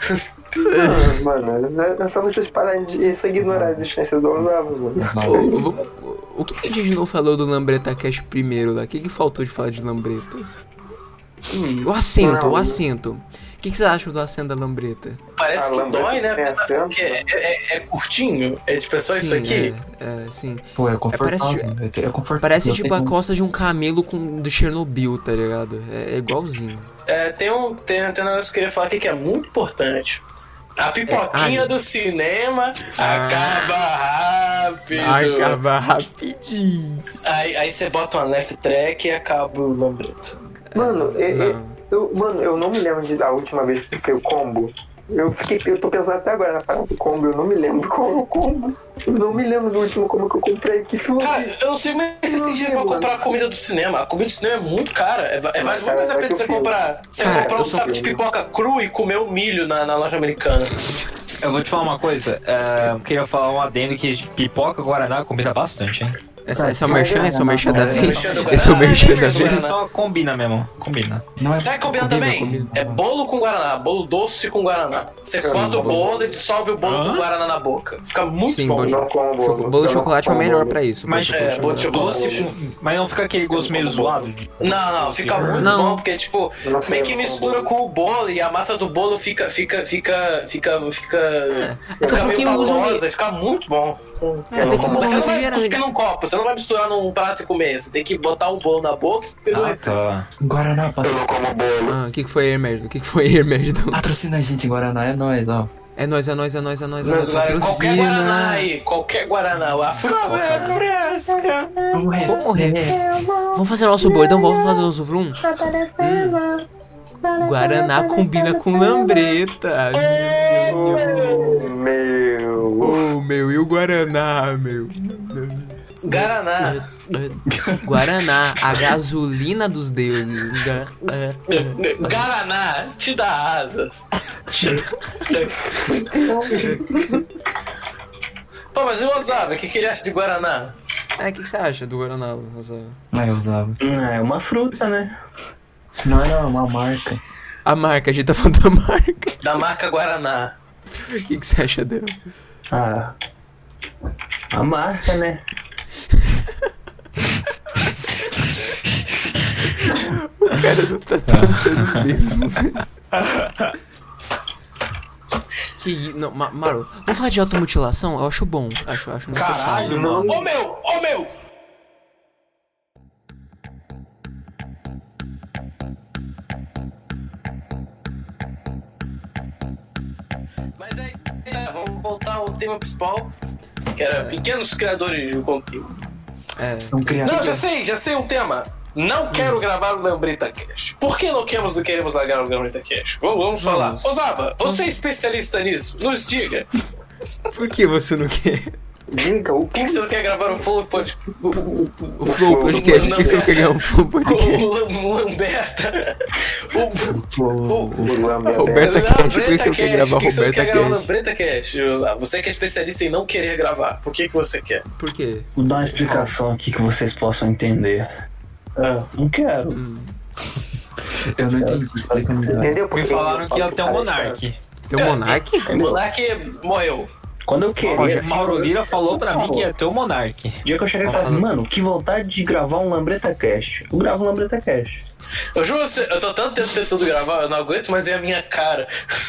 C: Mano, é só vocês pararem de só ignorar a existência do Osava, mano.
A: O que a gente não falou do Lambreta Cash primeiro lá? O que faltou de falar de Lambreta? O assento, o assento. O que vocês acham do assento da Lambreta?
B: Parece que dói, né?
C: tem assento.
B: Porque é curtinho. É tipo, é só isso aqui.
A: Sim.
F: Pô, é confortável.
A: Parece
F: É confortável.
A: Parece
F: Não
A: tipo
F: tem
A: a
F: como-
A: costa de um camelo do Chernobyl, tá ligado? É igualzinho.
B: Tem um negócio que eu queria falar aqui que é muito importante. A pipoquinha do cinema acaba rápido.
A: Acaba rapidinho.
B: Aí você bota uma left track e acaba o Lambreta.
C: Mano,
A: Não.
C: eu não me lembro da última vez que eu comprei o combo. Eu tô pensando até agora na parada do combo, eu não me lembro qual é o combo. Eu não me lembro do último combo que eu comprei. Que filme.
B: Cara, eu não sei mais se tem dinheiro pra comprar a comida do cinema. A comida do cinema é muito cara. Vale muito mais a pena você comprar. Você comprar um saco de pipoca cru e comer o milho na loja americana.
G: Eu vou te falar uma coisa. Eu queria falar um adendo que pipoca Guaraná combina bastante, hein?
A: Esse é o merchan? Esse é o merchan da vez?
B: merchan do Guaraná.
A: Esse é o merchan da vez?
G: Só combina mesmo. Combina.
F: Não é
B: Sabe que combina também? É bolo com Guaraná, bolo doce com Guaraná. Você bota o bolo e dissolve o bolo com Guaraná na boca. Fica muito
A: Sim,
B: bom.
A: bolo,
C: Não como bolo.
A: bolo de chocolate é o melhor pra isso.
G: Mas
B: bolo de chocolate.
G: doce, mas não fica aquele gosto meio zoado?
B: Não, fica muito
A: Não.
B: bom, porque tipo,
C: Nossa,
B: meio que
C: eu
B: mistura
C: como
B: com o bolo e a massa do bolo fica
A: Até porque
B: meio
A: usam
B: pavosa, fica muito bom.
A: Até que
B: Mas você
A: usam
B: não vai
A: refrigerante.
B: cuspir num copo, você não vai misturar num prato e comer. Você tem que botar um bolo na boca e pegar o refri.
G: Tá.
F: Guaraná,
A: O que foi, Hermédio? O que foi, Hermédio?
F: patrocina a gente, Guaraná, é nóis, ó.
A: É nóis.
B: Mas, galera, qualquer Guaraná aí, qualquer Guaraná, a fruta.
A: Vamos morrer. Vamos fazer nosso bordão, vamos fazer o nosso vrum? Guaraná combina com lambreta. Meu, e o Guaraná, meu?
B: Guaraná.
A: Guaraná, a gasolina dos deuses.
B: Guaraná, te dá asas. Pô, mas e o Osava, o que ele acha de Guaraná?
A: O que você acha do Guaraná, Rosa?
F: Ah, eu usava.
D: É uma fruta, né?
F: Não, é uma marca.
A: A marca, a gente tá falando da marca.
B: Da marca Guaraná.
A: O que você acha dela?
D: Ah, a marca, né?
A: O cara não tá tentando mesmo, velho. Não, Maru, vamos falar de automutilação? Eu acho bom. Acho necessário.
B: Caralho, mano. Ô meu! Mas aí, vamos voltar ao tema principal, que era pequenos criadores de conteúdo.
F: São
B: Não,
F: criativos.
B: já sei um tema. Não quero gravar o Lambreta Cash. Por que não queremos largar o Lambreta Cash? Vamos falar. Osava, você é especialista nisso? Nos diga.
A: Por que você não quer?
C: Diga o
B: Por que você não quer gravar o Flow Podcast?
A: O Flow Podcast? Por que você não quer ganhar um Flow Podcast?
B: O Lamberta.
A: Roberta Cash, por que você não quer gravar
B: Por que você não quer gravar o
A: Roberta Cash?
B: Lambreta Cash, Osava? Você que é especialista em não querer gravar. Por que você quer?
A: Por quê?
D: Vou dar uma explicação aqui que vocês possam entender. Não quero.
F: Eu não entendi, explica melhor.
C: Entendeu?
G: Me falaram que ia ter um Monark.
A: Tem um Monark?
B: O Monark morreu.
D: Quando eu queria...
G: O Mauro Lira falou pra mim que ia ter o Monark.
D: O dia que eu cheguei e falei assim, mano, que vontade de gravar um Lambreta Cast. Eu gravo um Lambreta Cast.
B: Eu juro, eu tô tanto tempo tentando gravar, eu não aguento mais ver a minha cara.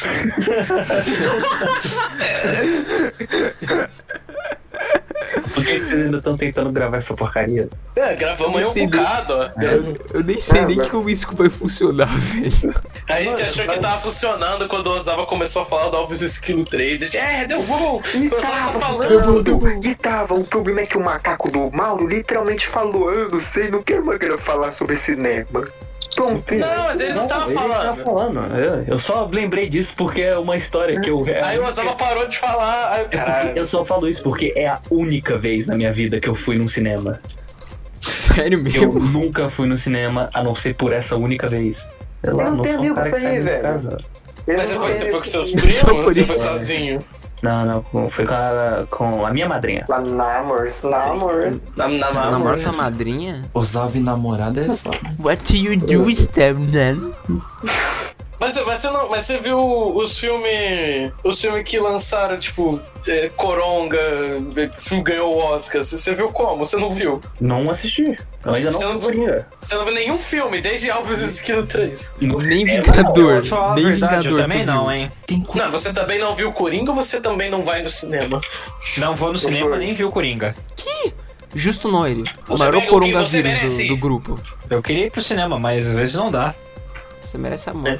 D: Por que vocês ainda estão tentando gravar essa porcaria?
B: Gravamos aí um bocado, ó.
A: Eu nem sei nem como isso vai funcionar, velho.
B: A gente achou que tava funcionando quando o Ozawa começou a falar do Alves Esquilo 3. A gente, deu bom!
C: E tava. O problema é que o macaco do Mauro literalmente falou: eu não sei, não quero mais falar sobre cinema. Pronto.
B: Não, mas ele não tava falando.
D: Eu só lembrei disso porque é uma história que eu...
B: Aí o Ozawa parou de falar. Aí,
D: eu só falo isso porque é a única vez na minha vida que eu fui num cinema.
A: Sério mesmo?
D: Eu nunca fui no cinema, a não ser por essa única vez.
C: Eu não tenho amigo pra ir, velho.
B: Mas você foi com seus primos ou você foi sozinho?
D: Não, foi com a minha madrinha.
C: Namor.
A: Namora tua madrinha?
F: Ozawa e namorada é foda.
A: What do you do, Stephen?
B: Mas você viu os filmes que lançaram, tipo, Coronga, esse filme ganhou o Oscar, você viu como? Você não viu?
D: Não assisti. Eu ainda não vi.
B: Você não viu nenhum filme, desde Alves e Esquilo 3?
A: Nem Vingador. Nem Vingador.
G: Eu também não, hein?
B: Não, você também não viu Coringa ou você também não vai no cinema?
G: Não vou no cinema, nem vi o Coringa.
A: Que? Justo Noire, o maior coronavírus do grupo.
G: Eu queria ir pro cinema, mas às vezes não dá.
A: Você merece a morte.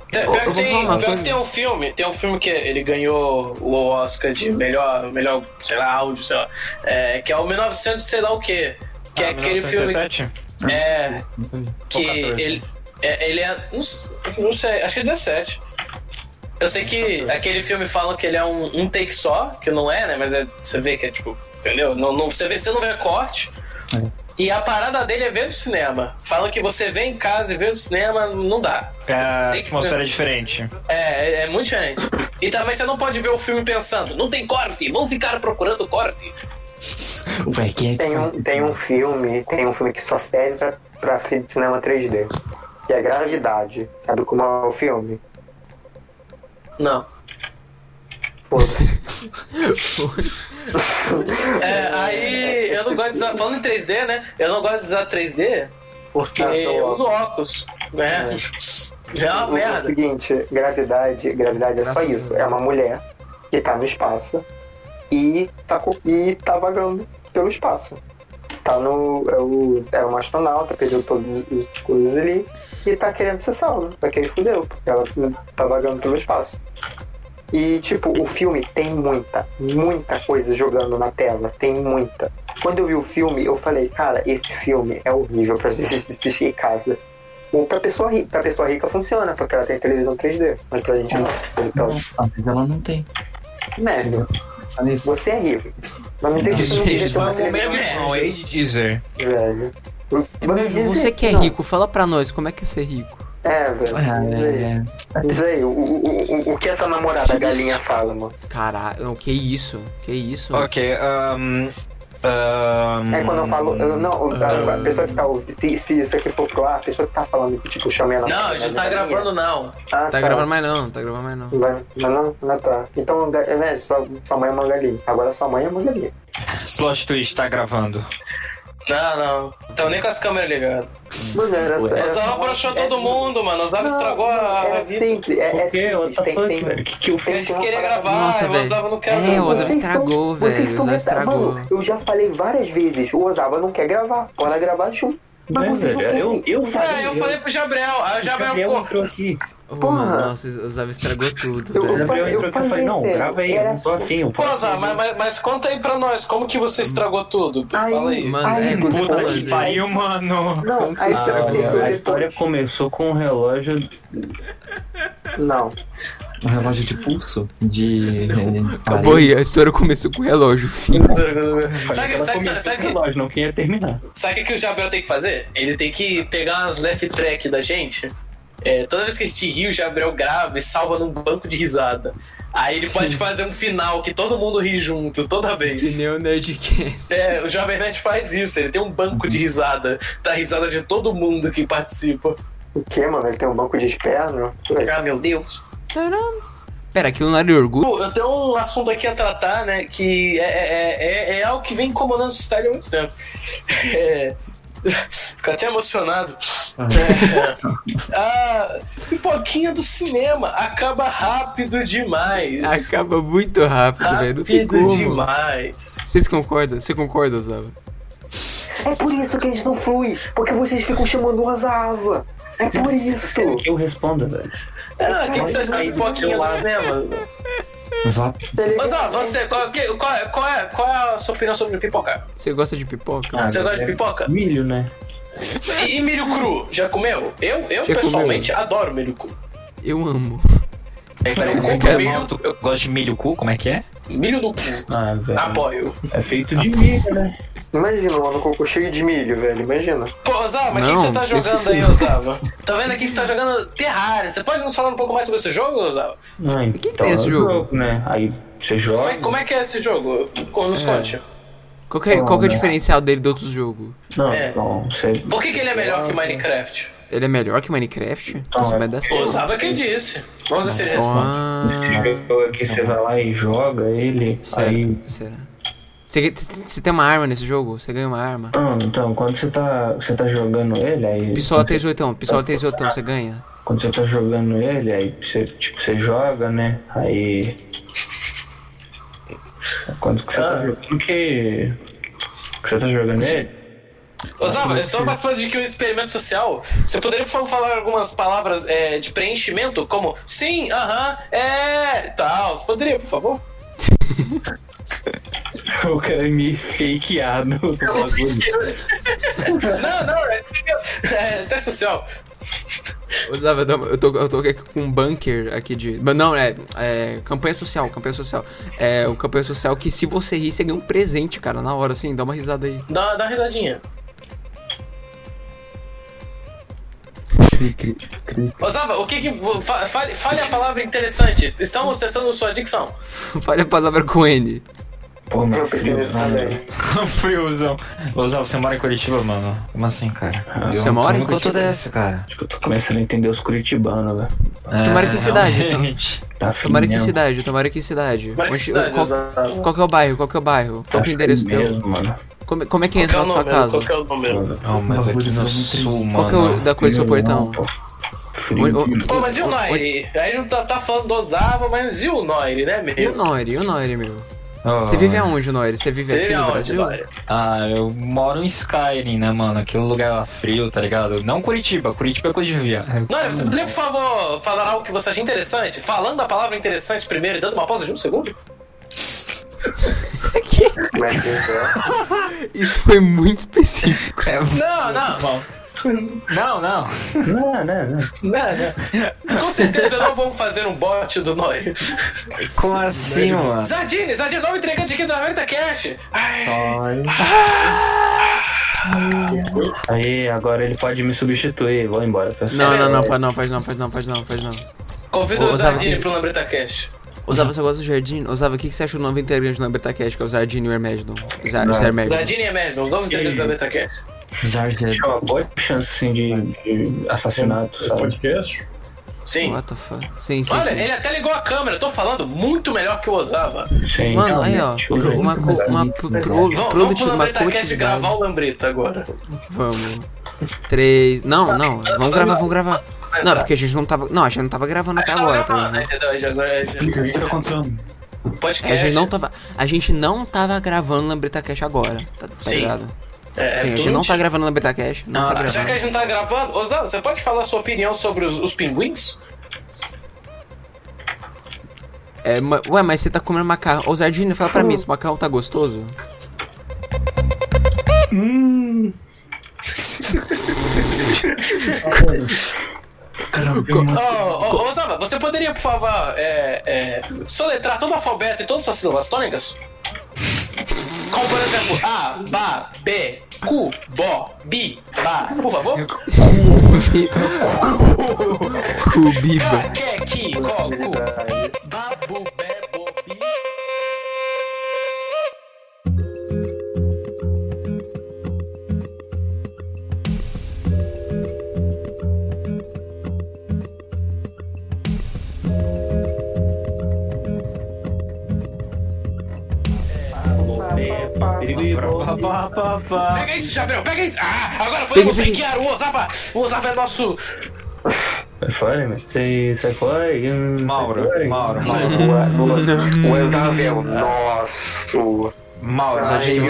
B: Tem um filme que ele ganhou o Oscar de melhor, sei lá, áudio, sei lá, que é o 1900 sei lá o quê, que é aquele
G: 1917?
B: filme que ele é, não sei, acho que é 17. Eu sei que aquele filme fala que ele é um take só, que não é, né, mas você vê que é tipo, entendeu? Você não vê corte. E a parada dele é ver no cinema. Falam que você vê em casa e vê no cinema, não dá.
G: A atmosfera é diferente.
B: É muito diferente. E também você não pode ver o filme pensando, não tem corte, vão ficar procurando corte.
F: Ué, quem é que
C: tem um filme que só serve pra cinema 3D. Que é Gravidade. Sabe como é o filme?
B: Não.
C: Foda-se.
B: Aí eu não gosto de usar. Falando em 3D, né? Eu não gosto de usar 3D porque eu uso óculos. É uma merda.
C: É o seguinte, gravidade é só isso. É uma mulher que tá no espaço e tá vagando pelo espaço. É uma astronauta, perdeu todas as coisas ali e tá querendo ser salva. Porque aí fudeu, porque ela tá vagando pelo espaço. E, tipo, o filme tem muita coisa jogando na tela. Tem muita. Quando eu vi o filme, eu falei, cara, esse filme é horrível pra assistir em casa. Ou pra pessoa rica funciona, porque ela tem televisão 3D. Mas pra gente não. Então,
F: mas ela não tem.
C: Merda. Você é rico. Mas não tem que
G: Isso foi um momento não, hei de dizer.
C: Velho.
A: Você que é rico, fala pra nós, como é que é ser rico?
C: Velho. Diz aí, o que essa namorada galinha fala, mano?
A: Caralho, que isso?
G: Ok,
C: quando eu falo. A pessoa que tá ouvindo. Se isso aqui for pro ar, a pessoa que tá falando que, tipo, chamei ela.
B: Não, a gente tá gravando, não.
A: Tá gravando mais não.
C: Não tá. Então, velho, sua mãe é uma galinha. Agora sua mãe é uma galinha.
G: Plot twist, tá gravando.
B: Não. Então nem com as câmeras ligadas.
C: Mano, era
B: Ozawa broxou todo mundo, mano. Ozawa estragou a vida.
C: Por
D: quê?
C: Tem
D: que eu
B: Eles queriam gravar,
A: Nossa,
B: o Ozawa não quer
A: o Ozawa estragou, velho.
C: Vocês são
A: estragou.
C: Mano, eu já falei várias vezes, o Ozawa não quer gravar. Bora gravar junto. Mas
D: eu
B: falei pro Jabriel. Aí o Jabriel
D: entrou aqui.
C: Porra.
A: Nossa, o Ozawa estragou tudo,
C: Eu
D: falei, não, grava aí, eu não tô afim.
B: Pô, Ozawa, mas conta aí pra nós, como que você estragou tudo? Fala aí.
A: Mano,
G: puta que pariu, mano.
C: Não,
D: a história começou com um relógio...
C: Não.
F: Um relógio de pulso?
A: Acabou aí, a história começou com o relógio, fim.
B: Sabe que
D: relógio, não queria terminar.
B: Sabe o que o Jabriel tem que fazer? Ele tem que pegar umas left track da gente. Toda vez que a gente ri, o Jabriel grava e salva num banco de risada. Aí ele pode fazer um final que todo mundo ri junto, toda vez.
A: Que nem o Nerdcast.
B: O Jovem Nerd faz isso, ele tem um banco de risada. Da risada de todo mundo que participa.
C: O que, mano? Ele tem um banco de esperno?
B: Ah, meu Deus.
A: Pera, aquilo não era de orgulho?
B: Eu tenho um assunto aqui a tratar, né? Que é algo que vem incomodando a sociedade há muito tempo. Fico até emocionado. A pipoquinha do cinema acaba rápido demais.
A: Acaba muito rápido, velho. Não tem
B: Rápido
A: como.
B: demais.
A: Vocês concordam? Você concorda, Osava?
C: É por isso que a gente não flui, porque vocês ficam chamando o Osava. É por isso.
D: Que eu responda, velho.
B: O que você acha da pipoquinha do cinema?
F: Vá.
B: Mas você, qual é a sua opinião sobre pipoca?
A: Você gosta de pipoca?
B: Você gosta de pipoca?
D: Milho, né?
B: E milho cru? Já comeu? Eu
A: Já
B: pessoalmente adoro milho cru.
A: Eu amo.
G: Peraí,
B: Eu
G: como é que
B: compro
G: é?
B: milho.
G: Eu gosto de milho cu, como é que é?
B: Milho do cu.
D: Ah, velho.
B: Apoio.
D: É feito de milho, né?
C: Imagina, mano, coco cheio de milho, velho. Imagina.
B: Pô, Osava, o que
A: Não,
B: você tá
A: esse
B: jogando
A: sim.
B: aí, Osava? Tá vendo aqui que você tá jogando Terraria. Você pode nos falar um pouco mais sobre esse jogo, Osava?
D: Não,
A: que tem esse
D: é um
A: jogo?
D: né? Aí você joga.
B: Como é que é esse jogo? Nos conte.
A: Qual que é o diferencial dele de outros jogos?
D: Não,
B: É.
D: não, você.
B: Por que ele é melhor que Minecraft?
A: Ele é melhor que Minecraft? Então você vai dar
B: O
A: certo.
B: Osava que disse. Vamos ver se ele responde.
A: Ah,
D: Esse jogo aqui você vai lá e joga ele. Aí.
A: será? Você tem uma arma nesse jogo? Você ganha uma arma?
D: Ah, então, quando você tá jogando ele, aí.
A: Pistola 38, você ganha.
D: Quando você tá jogando ele, aí você joga, né? Aí. Quando que você tá jogando que você tá jogando ele?
B: Osava, eu estou participando de aqui um experimento social. Você poderia, por favor, falar algumas palavras de preenchimento? Como sim, aham, tal. Você poderia, por favor?
D: O cara me fakear no bagulho.
B: Não, é até social.
A: Osava, eu tô aqui com um bunker aqui de... Não, campanha social. É o campanha social que se você rir, você ganha um presente, cara, na hora, assim. Dá uma risada aí.
B: Dá uma risadinha. Osava, o que fale a palavra interessante. Estamos testando sua dicção.
A: Fale a palavra com N.
D: Pô, meu
C: Eu
D: filho,
C: preciso também.
G: Friozão. Osava, você mora em Curitiba, mano? Como assim, cara?
A: Você mora em
G: Como que eu tô
A: Curitiba?
G: dessa, cara?
D: acho que eu tô começando a entender os curitibanos, velho.
A: Tomara que cidade, então.
G: realmente.
D: Tá
A: Tomara que
D: mesmo.
A: cidade.
B: Tomara que cidade,
A: Qual
B: Osava.
A: que é o bairro? Qual que é o endereço teu?
D: mesmo, mano.
A: Como é que entra na sua casa?
B: Qual que é o número?
G: Não, mas aqui no sul,
A: Qual que é
G: mano.
A: da cor do seu portão?
D: Frio.
B: Pô, mas e o Noire? Aí não tá falando do Osava, mas e o Noire, né,
A: E o
B: meu?
A: Noire, meu?
G: Oh,
A: Você vive aonde, Noire? Você vive
B: Você
A: aqui
B: vive
A: no
B: aonde,
A: Brasil?
B: Noire?
G: Ah, eu moro em Skyrim, né, mano? Aquele lugar lá frio, tá ligado? Não Curitiba. Curitiba é coisa de viagem.
B: Noire, você poderia, por favor, falar algo que você acha interessante? Falando a palavra interessante primeiro e dando uma pausa de um segundo?
C: Como é que é?
A: Isso foi muito específico.
B: Não.
D: Não.
B: Com certeza não vamos fazer um bot do Noire.
G: Como assim, mano?
B: Zadine, novo entregante aqui do Amerita Cash.
D: Aí, agora ele pode me substituir. Vou embora, pessoal.
A: Não, pode não.
B: Convido
A: Ô,
B: o
A: Osava,
B: Zadine
A: que-
B: pro Lambreta Cash.
A: Osava, você gosta do Jardim? Osava, o que você acha do novo integrante do Lamberta Cash, que é o Zardim e o Hermedon? Zermedon.
B: Zadine e Emerson, os novos integrantes do Lambreta Cash.
F: Zardia.
D: Tinha uma boa chance, assim, de assassinato, sabe?
H: Podcast?
B: Sim.
A: What the fuck? Sim.
B: Olha, ele até ligou a câmera, eu tô falando muito melhó que o Osava.
D: Sim,
A: Mano, aí ó,
D: realmente, o jogo
A: uma
B: Vamos pro Lambreta Cash gravar o Lambreta agora.
A: Vamos. 3. Não, vamos gravar. Não, porque a gente não tava. Não, a gente não tava gravando até agora, tá ligado?
B: Entendeu? Agora
F: Explica o que tá acontecendo.
B: podcast.
A: A gente não tava gravando Lambreta Cash agora, tá
B: Sim.
A: ligado?
B: É,
A: Sim, a gente não tá gravando Lambreta Cash, não tá
B: Já que a
A: gravando.
B: gente não tá gravando, Osava, você pode falar a sua opinião sobre os pinguins?
A: Ué, mas você tá comendo macarrão. Ô, Zardini, fala pra mim, esse macarrão tá gostoso?
B: Ô, Osava, você poderia, por favor, soletrar todo o alfabeto e todas as suas sílabas tônicas? Como, por exemplo, A, Ba, B, Cu, Bo, Bi, Ba, por favor?
A: Cubiba.
B: Ka, Ke, Ki, Ko, Ku, Ba, Bu, Be, Bo, Bi. Pega isso, Gabriel, pega isso. Agora podemos fakear o Osava. O Osava é nosso...
D: Sai fora, mas sai fora.
G: Mauro.
C: O Osava é o nosso.
G: Mauro,
A: Jardim.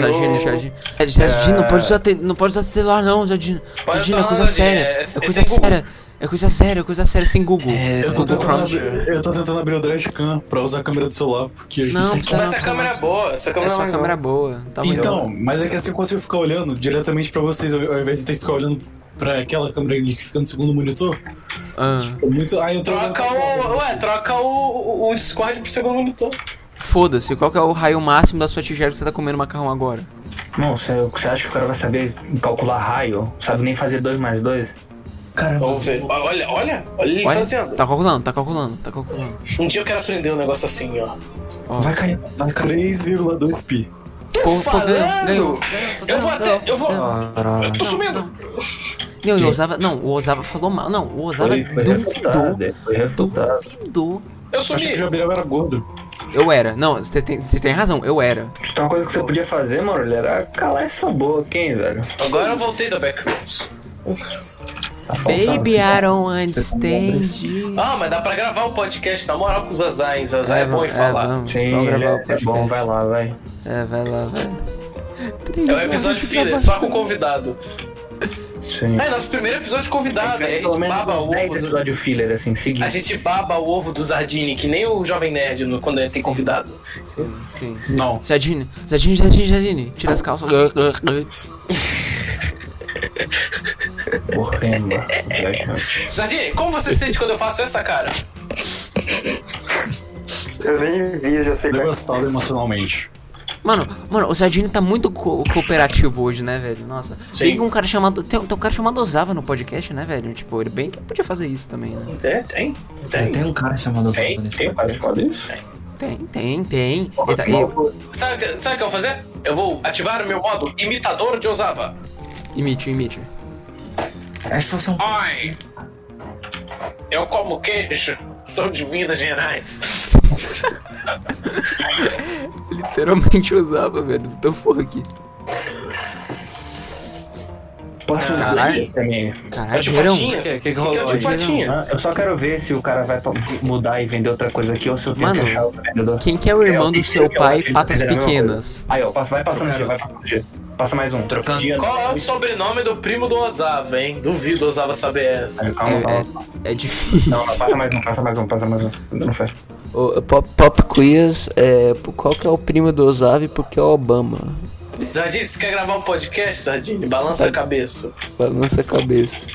A: Não pode usar celular não, Jardim. Jardim, é coisa séria. É coisa séria, sem Google.
F: Eu tô tentando abrir o Dashcam pra usar a câmera do celular, porque
B: essa câmera é boa. Essa câmera é boa.
F: Então, mas é que assim eu consigo ficar olhando diretamente pra vocês, ao invés de ter que ficar olhando pra aquela câmera que fica no segundo monitor. Muito... eu
B: troca o Discord pro segundo monitor.
A: Foda-se, qual que é o raio máximo da sua tigela que você tá comendo macarrão agora?
D: Não, você acha que o cara vai saber calcular raio? Sabe nem fazer 2 mais 2?
F: Caramba,
B: olha ele fazendo.
A: Tá calculando.
B: Um dia eu quero aprender um negócio assim, ó.
F: Vai cair 3,2 pi.
A: Pô, ganhou.
B: Eu tô sumindo.
A: O Osava falou mal. Não, o Osava duvidou.
B: Eu sumi.
F: Achei que o Gabriel era gordo.
A: Eu era. Não, você tem razão, eu era.
D: Uma coisa que você podia fazer, Mauro, era calar essa boca, hein, velho?
B: Agora eu voltei da Backrooms.
A: Baby, I don't understand.
B: Mas dá pra gravar o podcast na moral com o Zazá, hein? Zazá é bom em falar.
D: Sim, vamos gravar o podcast. Bom, vai lá, vai.
A: Vai lá.
B: É um episódio filler, só com convidado.
D: Sim.
B: Nosso primeiro episódio convidado. A gente baba o ovo.
D: Episódio filler, assim, seguinte.
B: A gente baba o ovo do Zardini, que nem o Jovem Nerd quando ele tem convidado.
A: Sim.
F: Não.
A: Zardini, tira as calças.
D: Porremba.
B: Zardini, como você se sente quando eu faço essa cara?
C: Eu nem vi, eu já sei.
F: Devastado emocionalmente.
A: Mano, o Zardini tá muito cooperativo hoje, né, velho? Nossa.
B: Sim.
A: Tem um cara chamado. Tem um cara chamado Osava no podcast, né, velho? Tipo, ele bem que podia fazer isso também, né?
B: Tem.
F: Tem um cara chamado Osava nesse
D: Tem um cara chamado isso?
A: Tem.
B: Sabe o que eu vou fazer? Eu vou ativar o meu modo imitador de Osava.
A: Imite.
F: Essas são...
B: Oi! Eu como queijo. Sou de Minas Gerais.
A: Literalmente usava, velho. Tô aqui.
D: Posso usar aí também?
A: Caralho,
B: Que
G: rolou?
B: é o de patinhas?
D: Eu só quero ver se o cara vai mudar e vender outra coisa aqui ou se eu tenho que achar outro vendedor.
A: Quem que é o irmão do seu pai, patas pequenas?
D: Aí, ó, vai passando aqui, Passa mais um.
G: Trocando.
B: Qual é o sobrenome do primo do Osava, hein? Duvido o Osava saber essa.
D: Calma.
A: É difícil.
D: Não, passa mais um. Não foi.
A: Pop quiz, qual que é o primo do Osava e por que é o Obama?
B: Zardini, você quer gravar um podcast, Zardini? Balança a cabeça.
A: Balança a cabeça.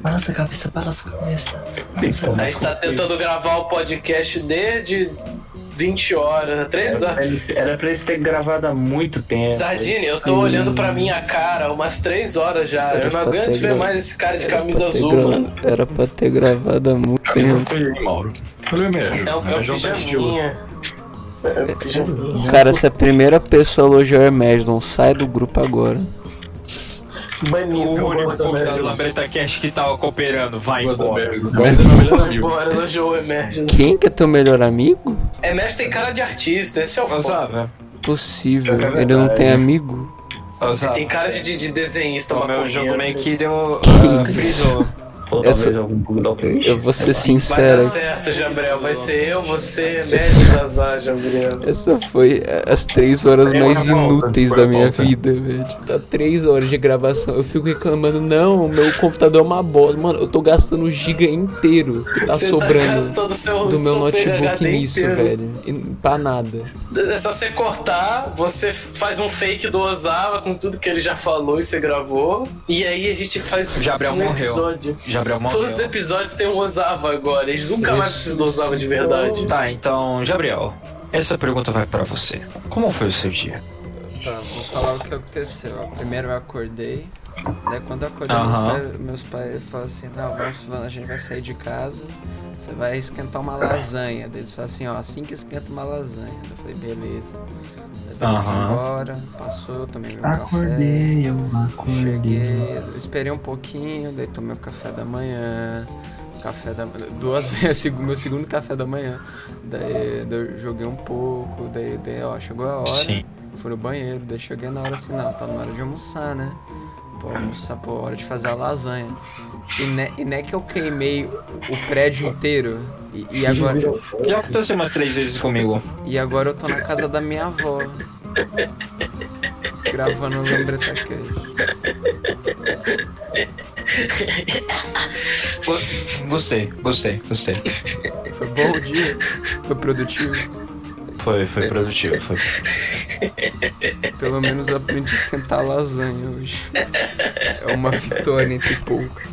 B: A gente tá tentando gravar o podcast desde 20 horas, 3 horas.
D: Era pra eles terem gravado há muito tempo.
B: Zardini, eu tô olhando pra minha cara umas 3 horas já. Eu não aguento ver mais esse cara de camisa azul, mano.
A: Era pra ter gravado há muito
F: Camisa
A: tempo.
F: feia, hein, Mauro? Olha mesmo.
B: É o pijaminha.
A: Cara, se a primeira pessoa elogiou o Hermes, não sai do grupo agora.
B: Banido.
G: O único convidado do LambretaCast que tava cooperando, vai embora.
B: Bora, elogiou o Emerge.
A: Quem que é teu melhor amigo?
B: Emerge tem cara de artista, esse é o foda.
G: Osava.
A: Possível, ele não tem amigo.
B: Tem cara de desenhista,
G: O meu jogo meio que deu... frisou.
D: Ou talvez algum bug da
A: Eu vou ser
B: Vai
A: sincero.
B: dar certo, Gabriel. Vai ser eu, você, Emerge e Zazá, Gabriel.
A: Essa foi as 3 horas mais inúteis da minha vida, velho. Dá 3 horas de gravação. Eu fico reclamando, não, meu computador é uma bosta. Mano, eu tô gastando o giga inteiro que tá
B: Você
A: sobrando
B: tá
A: do meu
B: seu
A: notebook
B: HD
A: nisso,
B: inteiro.
A: velho. E pra nada.
B: É só você cortar, você faz um fake do Osava com tudo que ele já falou e você gravou. E aí a gente faz
G: Gabriel
B: um
G: morreu.
B: episódio.
G: Gabriel morreu.
B: Todos os episódios tem um Osava agora. Eles nunca mais precisam do Osava de verdade.
G: Tá, então, Gabriel, essa pergunta vai pra você. Como foi o seu dia?
A: Tá, vou falar o que aconteceu. Primeiro eu acordei. Daí quando eu acordei, meus pais falaram assim, não, a gente vai sair de casa, você vai esquentar uma lasanha. Daí eles falaram assim, ó, assim que esquenta uma lasanha. Daí eu falei, beleza. Daí fui embora, passou, tomei meu café. Cheguei, esperei um pouquinho, daí tomei o café da manhã. 2 vezes, meu segundo café da manhã. Daí eu joguei um pouco, daí ó, chegou a hora.
G: Sim.
A: fui no banheiro, daí cheguei na hora assim, não, tá na hora de almoçar, né? Pô, almoçar, pô, hora de fazer a lasanha. E né que eu queimei o prédio inteiro. E agora...
G: Já aconteceu umas 3 vezes comigo.
A: E agora eu tô na casa da minha avó. Gravando o Lembreta Cast.
G: Gostei.
A: Foi bom o dia? Foi produtivo?
G: Foi produtivo.
A: Pelo menos eu aprendi a esquentar lasanha hoje. É uma vitória entre poucas.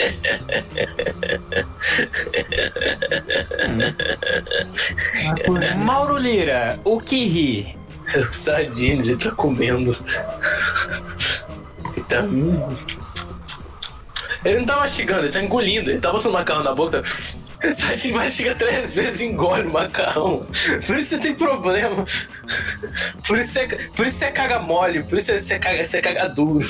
G: Mauro Lira, o que ri?
B: O Sardinha, ele tá comendo. Ele tá... Ele não tá mastigando, ele tá engolindo. Ele tá botando macarrão na boca. O Sardinha mastiga 3 vezes e engole o macarrão. Por isso você tem problema. Por isso você caga mole. Por isso você caga duro.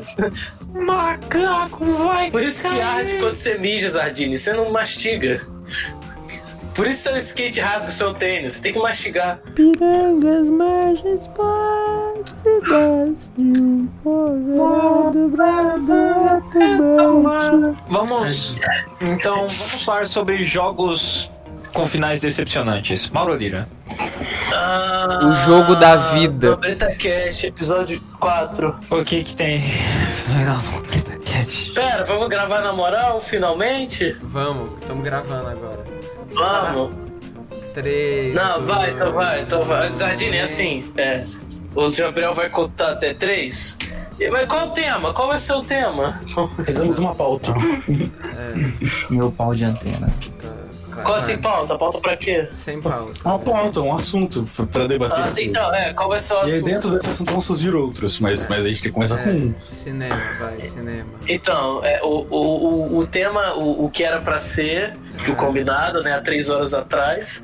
G: Macaco vai.
B: Por isso que arde quando você mija, Sardinha. Você não mastiga. Por isso seu skate rasga o seu tênis. Você tem que mastigar.
A: Pirangas, margens plácidas de um povoado bradante.
G: Vamos falar sobre jogos com finais decepcionantes. Mauro Lira.
A: O jogo da vida.
B: Lembreta Cast, episódio 4.
G: O que tem? Não, Lembreta Cast.
B: Pera, vamos gravar na moral, finalmente?
A: Vamos, estamos gravando agora.
B: Vamos.
A: 3.
B: Não, então vai. Sardinha, é assim, o Gabriel vai contar até 3. Mas qual o tema? Qual vai ser o tema?
F: Fizemos uma pauta.
D: Meu pau de antena.
B: Qual sem pauta? Pauta pra quê?
A: Sem pauta.
F: Uma pauta, um assunto pra debater.
B: Então, qual vai ser o assunto?
F: E aí dentro desse assunto vão surgir outros, mas a gente tem que começar com um.
A: Cinema.
B: Então, o tema, o que era pra ser, o combinado, né, há 3 horas atrás,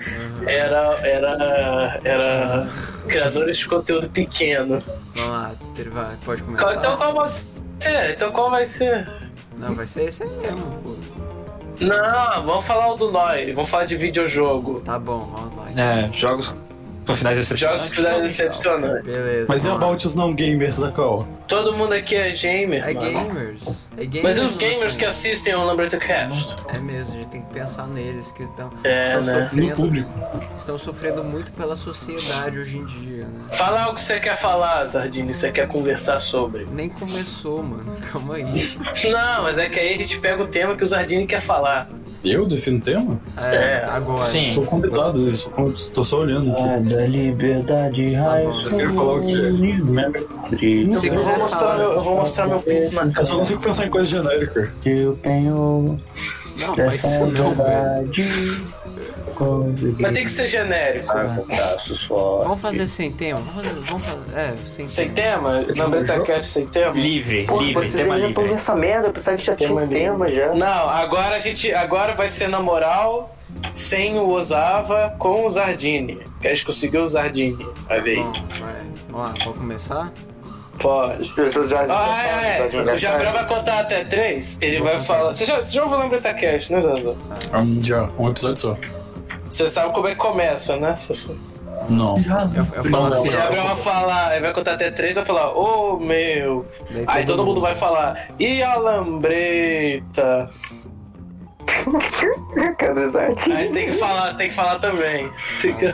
B: era criadores de conteúdo pequeno.
A: Vamos lá, pode começar.
B: Então qual vai ser?
A: Não, vai ser esse aí mesmo, pô.
B: Não, vamos falar o do Noir, vamos falar de videojogo.
A: Tá bom, vamos lá.
G: Jogos com finais decepcionantes.
B: Jogos com finais decepcionantes.
A: Beleza.
F: Mas e about os não gamers da qual?
B: Todo mundo aqui é gamer.
A: É gamers.
B: Mas e os gamers que assistem ao Lembreta Cast?
A: É mesmo, a gente tem que pensar neles que estão
B: né?
F: No público.
A: Estão sofrendo muito pela sociedade hoje em dia, né?
B: Fala o que você quer falar, Sardinha, você quer conversar sobre.
A: Nem começou, mano. Calma aí.
B: Não, mas é que aí a gente pega o tema que o Sardinha quer falar.
F: Eu defino o tema?
A: Agora.
G: Sim.
F: Sou convidado, tô só olhando aqui.
D: Da liberdade, raio.
F: Vocês querem falar o quê?
B: Eu vou mostrar meu pinto na
F: Eu só
B: câmera.
F: consigo pensar em coisa genérica.
D: Eu tenho
A: Não,
D: dessa
A: mas isso não, velho.
D: verdade.
B: Mas tem que ser genérico.
D: Braços fora.
A: Vamos fazer sem tema? Vamos fazer.
B: Sem tema? Lembreta Cast sem tema?
G: Livre,
C: Pô,
G: livre,
C: você
G: tema
C: já põe
G: livre.
C: essa merda, eu pensava que já tinha um tema já.
B: Não, agora vai ser na moral, sem o Osava, com o Zardini. Queres conseguir o Zardini? Vai ver aí.
A: Bom, vai. Vamos lá, pode começar?
B: Pode. O Gabriel vai contar até 3, ele vai falar... Você já ouviu o Lembreta Cast, né, Zaza?
F: Já, um episódio só.
B: Você sabe como é que começa, né?
F: Não.
A: Eu falo assim,
B: O Gabriel vai falar, ele vai contar até 3, vai falar, ô meu.
A: Daí
B: Aí todo mundo vai falar, e a lambreta?
C: Cadê o Zati?
B: Aí você tem que falar também. Você tem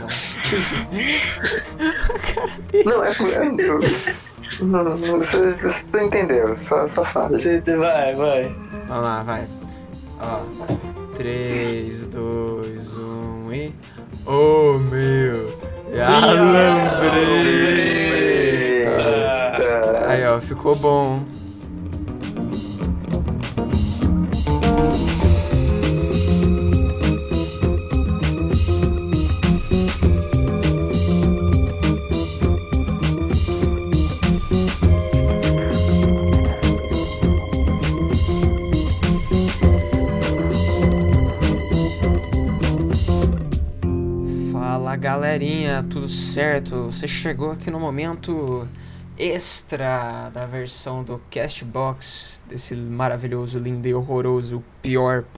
B: que...
C: Não, você entendeu, só fala.
B: Vai.
A: Vamos lá, vai. Ó. 3, 2, 1 e. Oh meu! E a lambreta! Aí ó, ficou bom. Galerinha, tudo certo? Você chegou aqui no momento extra da versão do Castbox, desse maravilhoso, lindo e horroroso, pior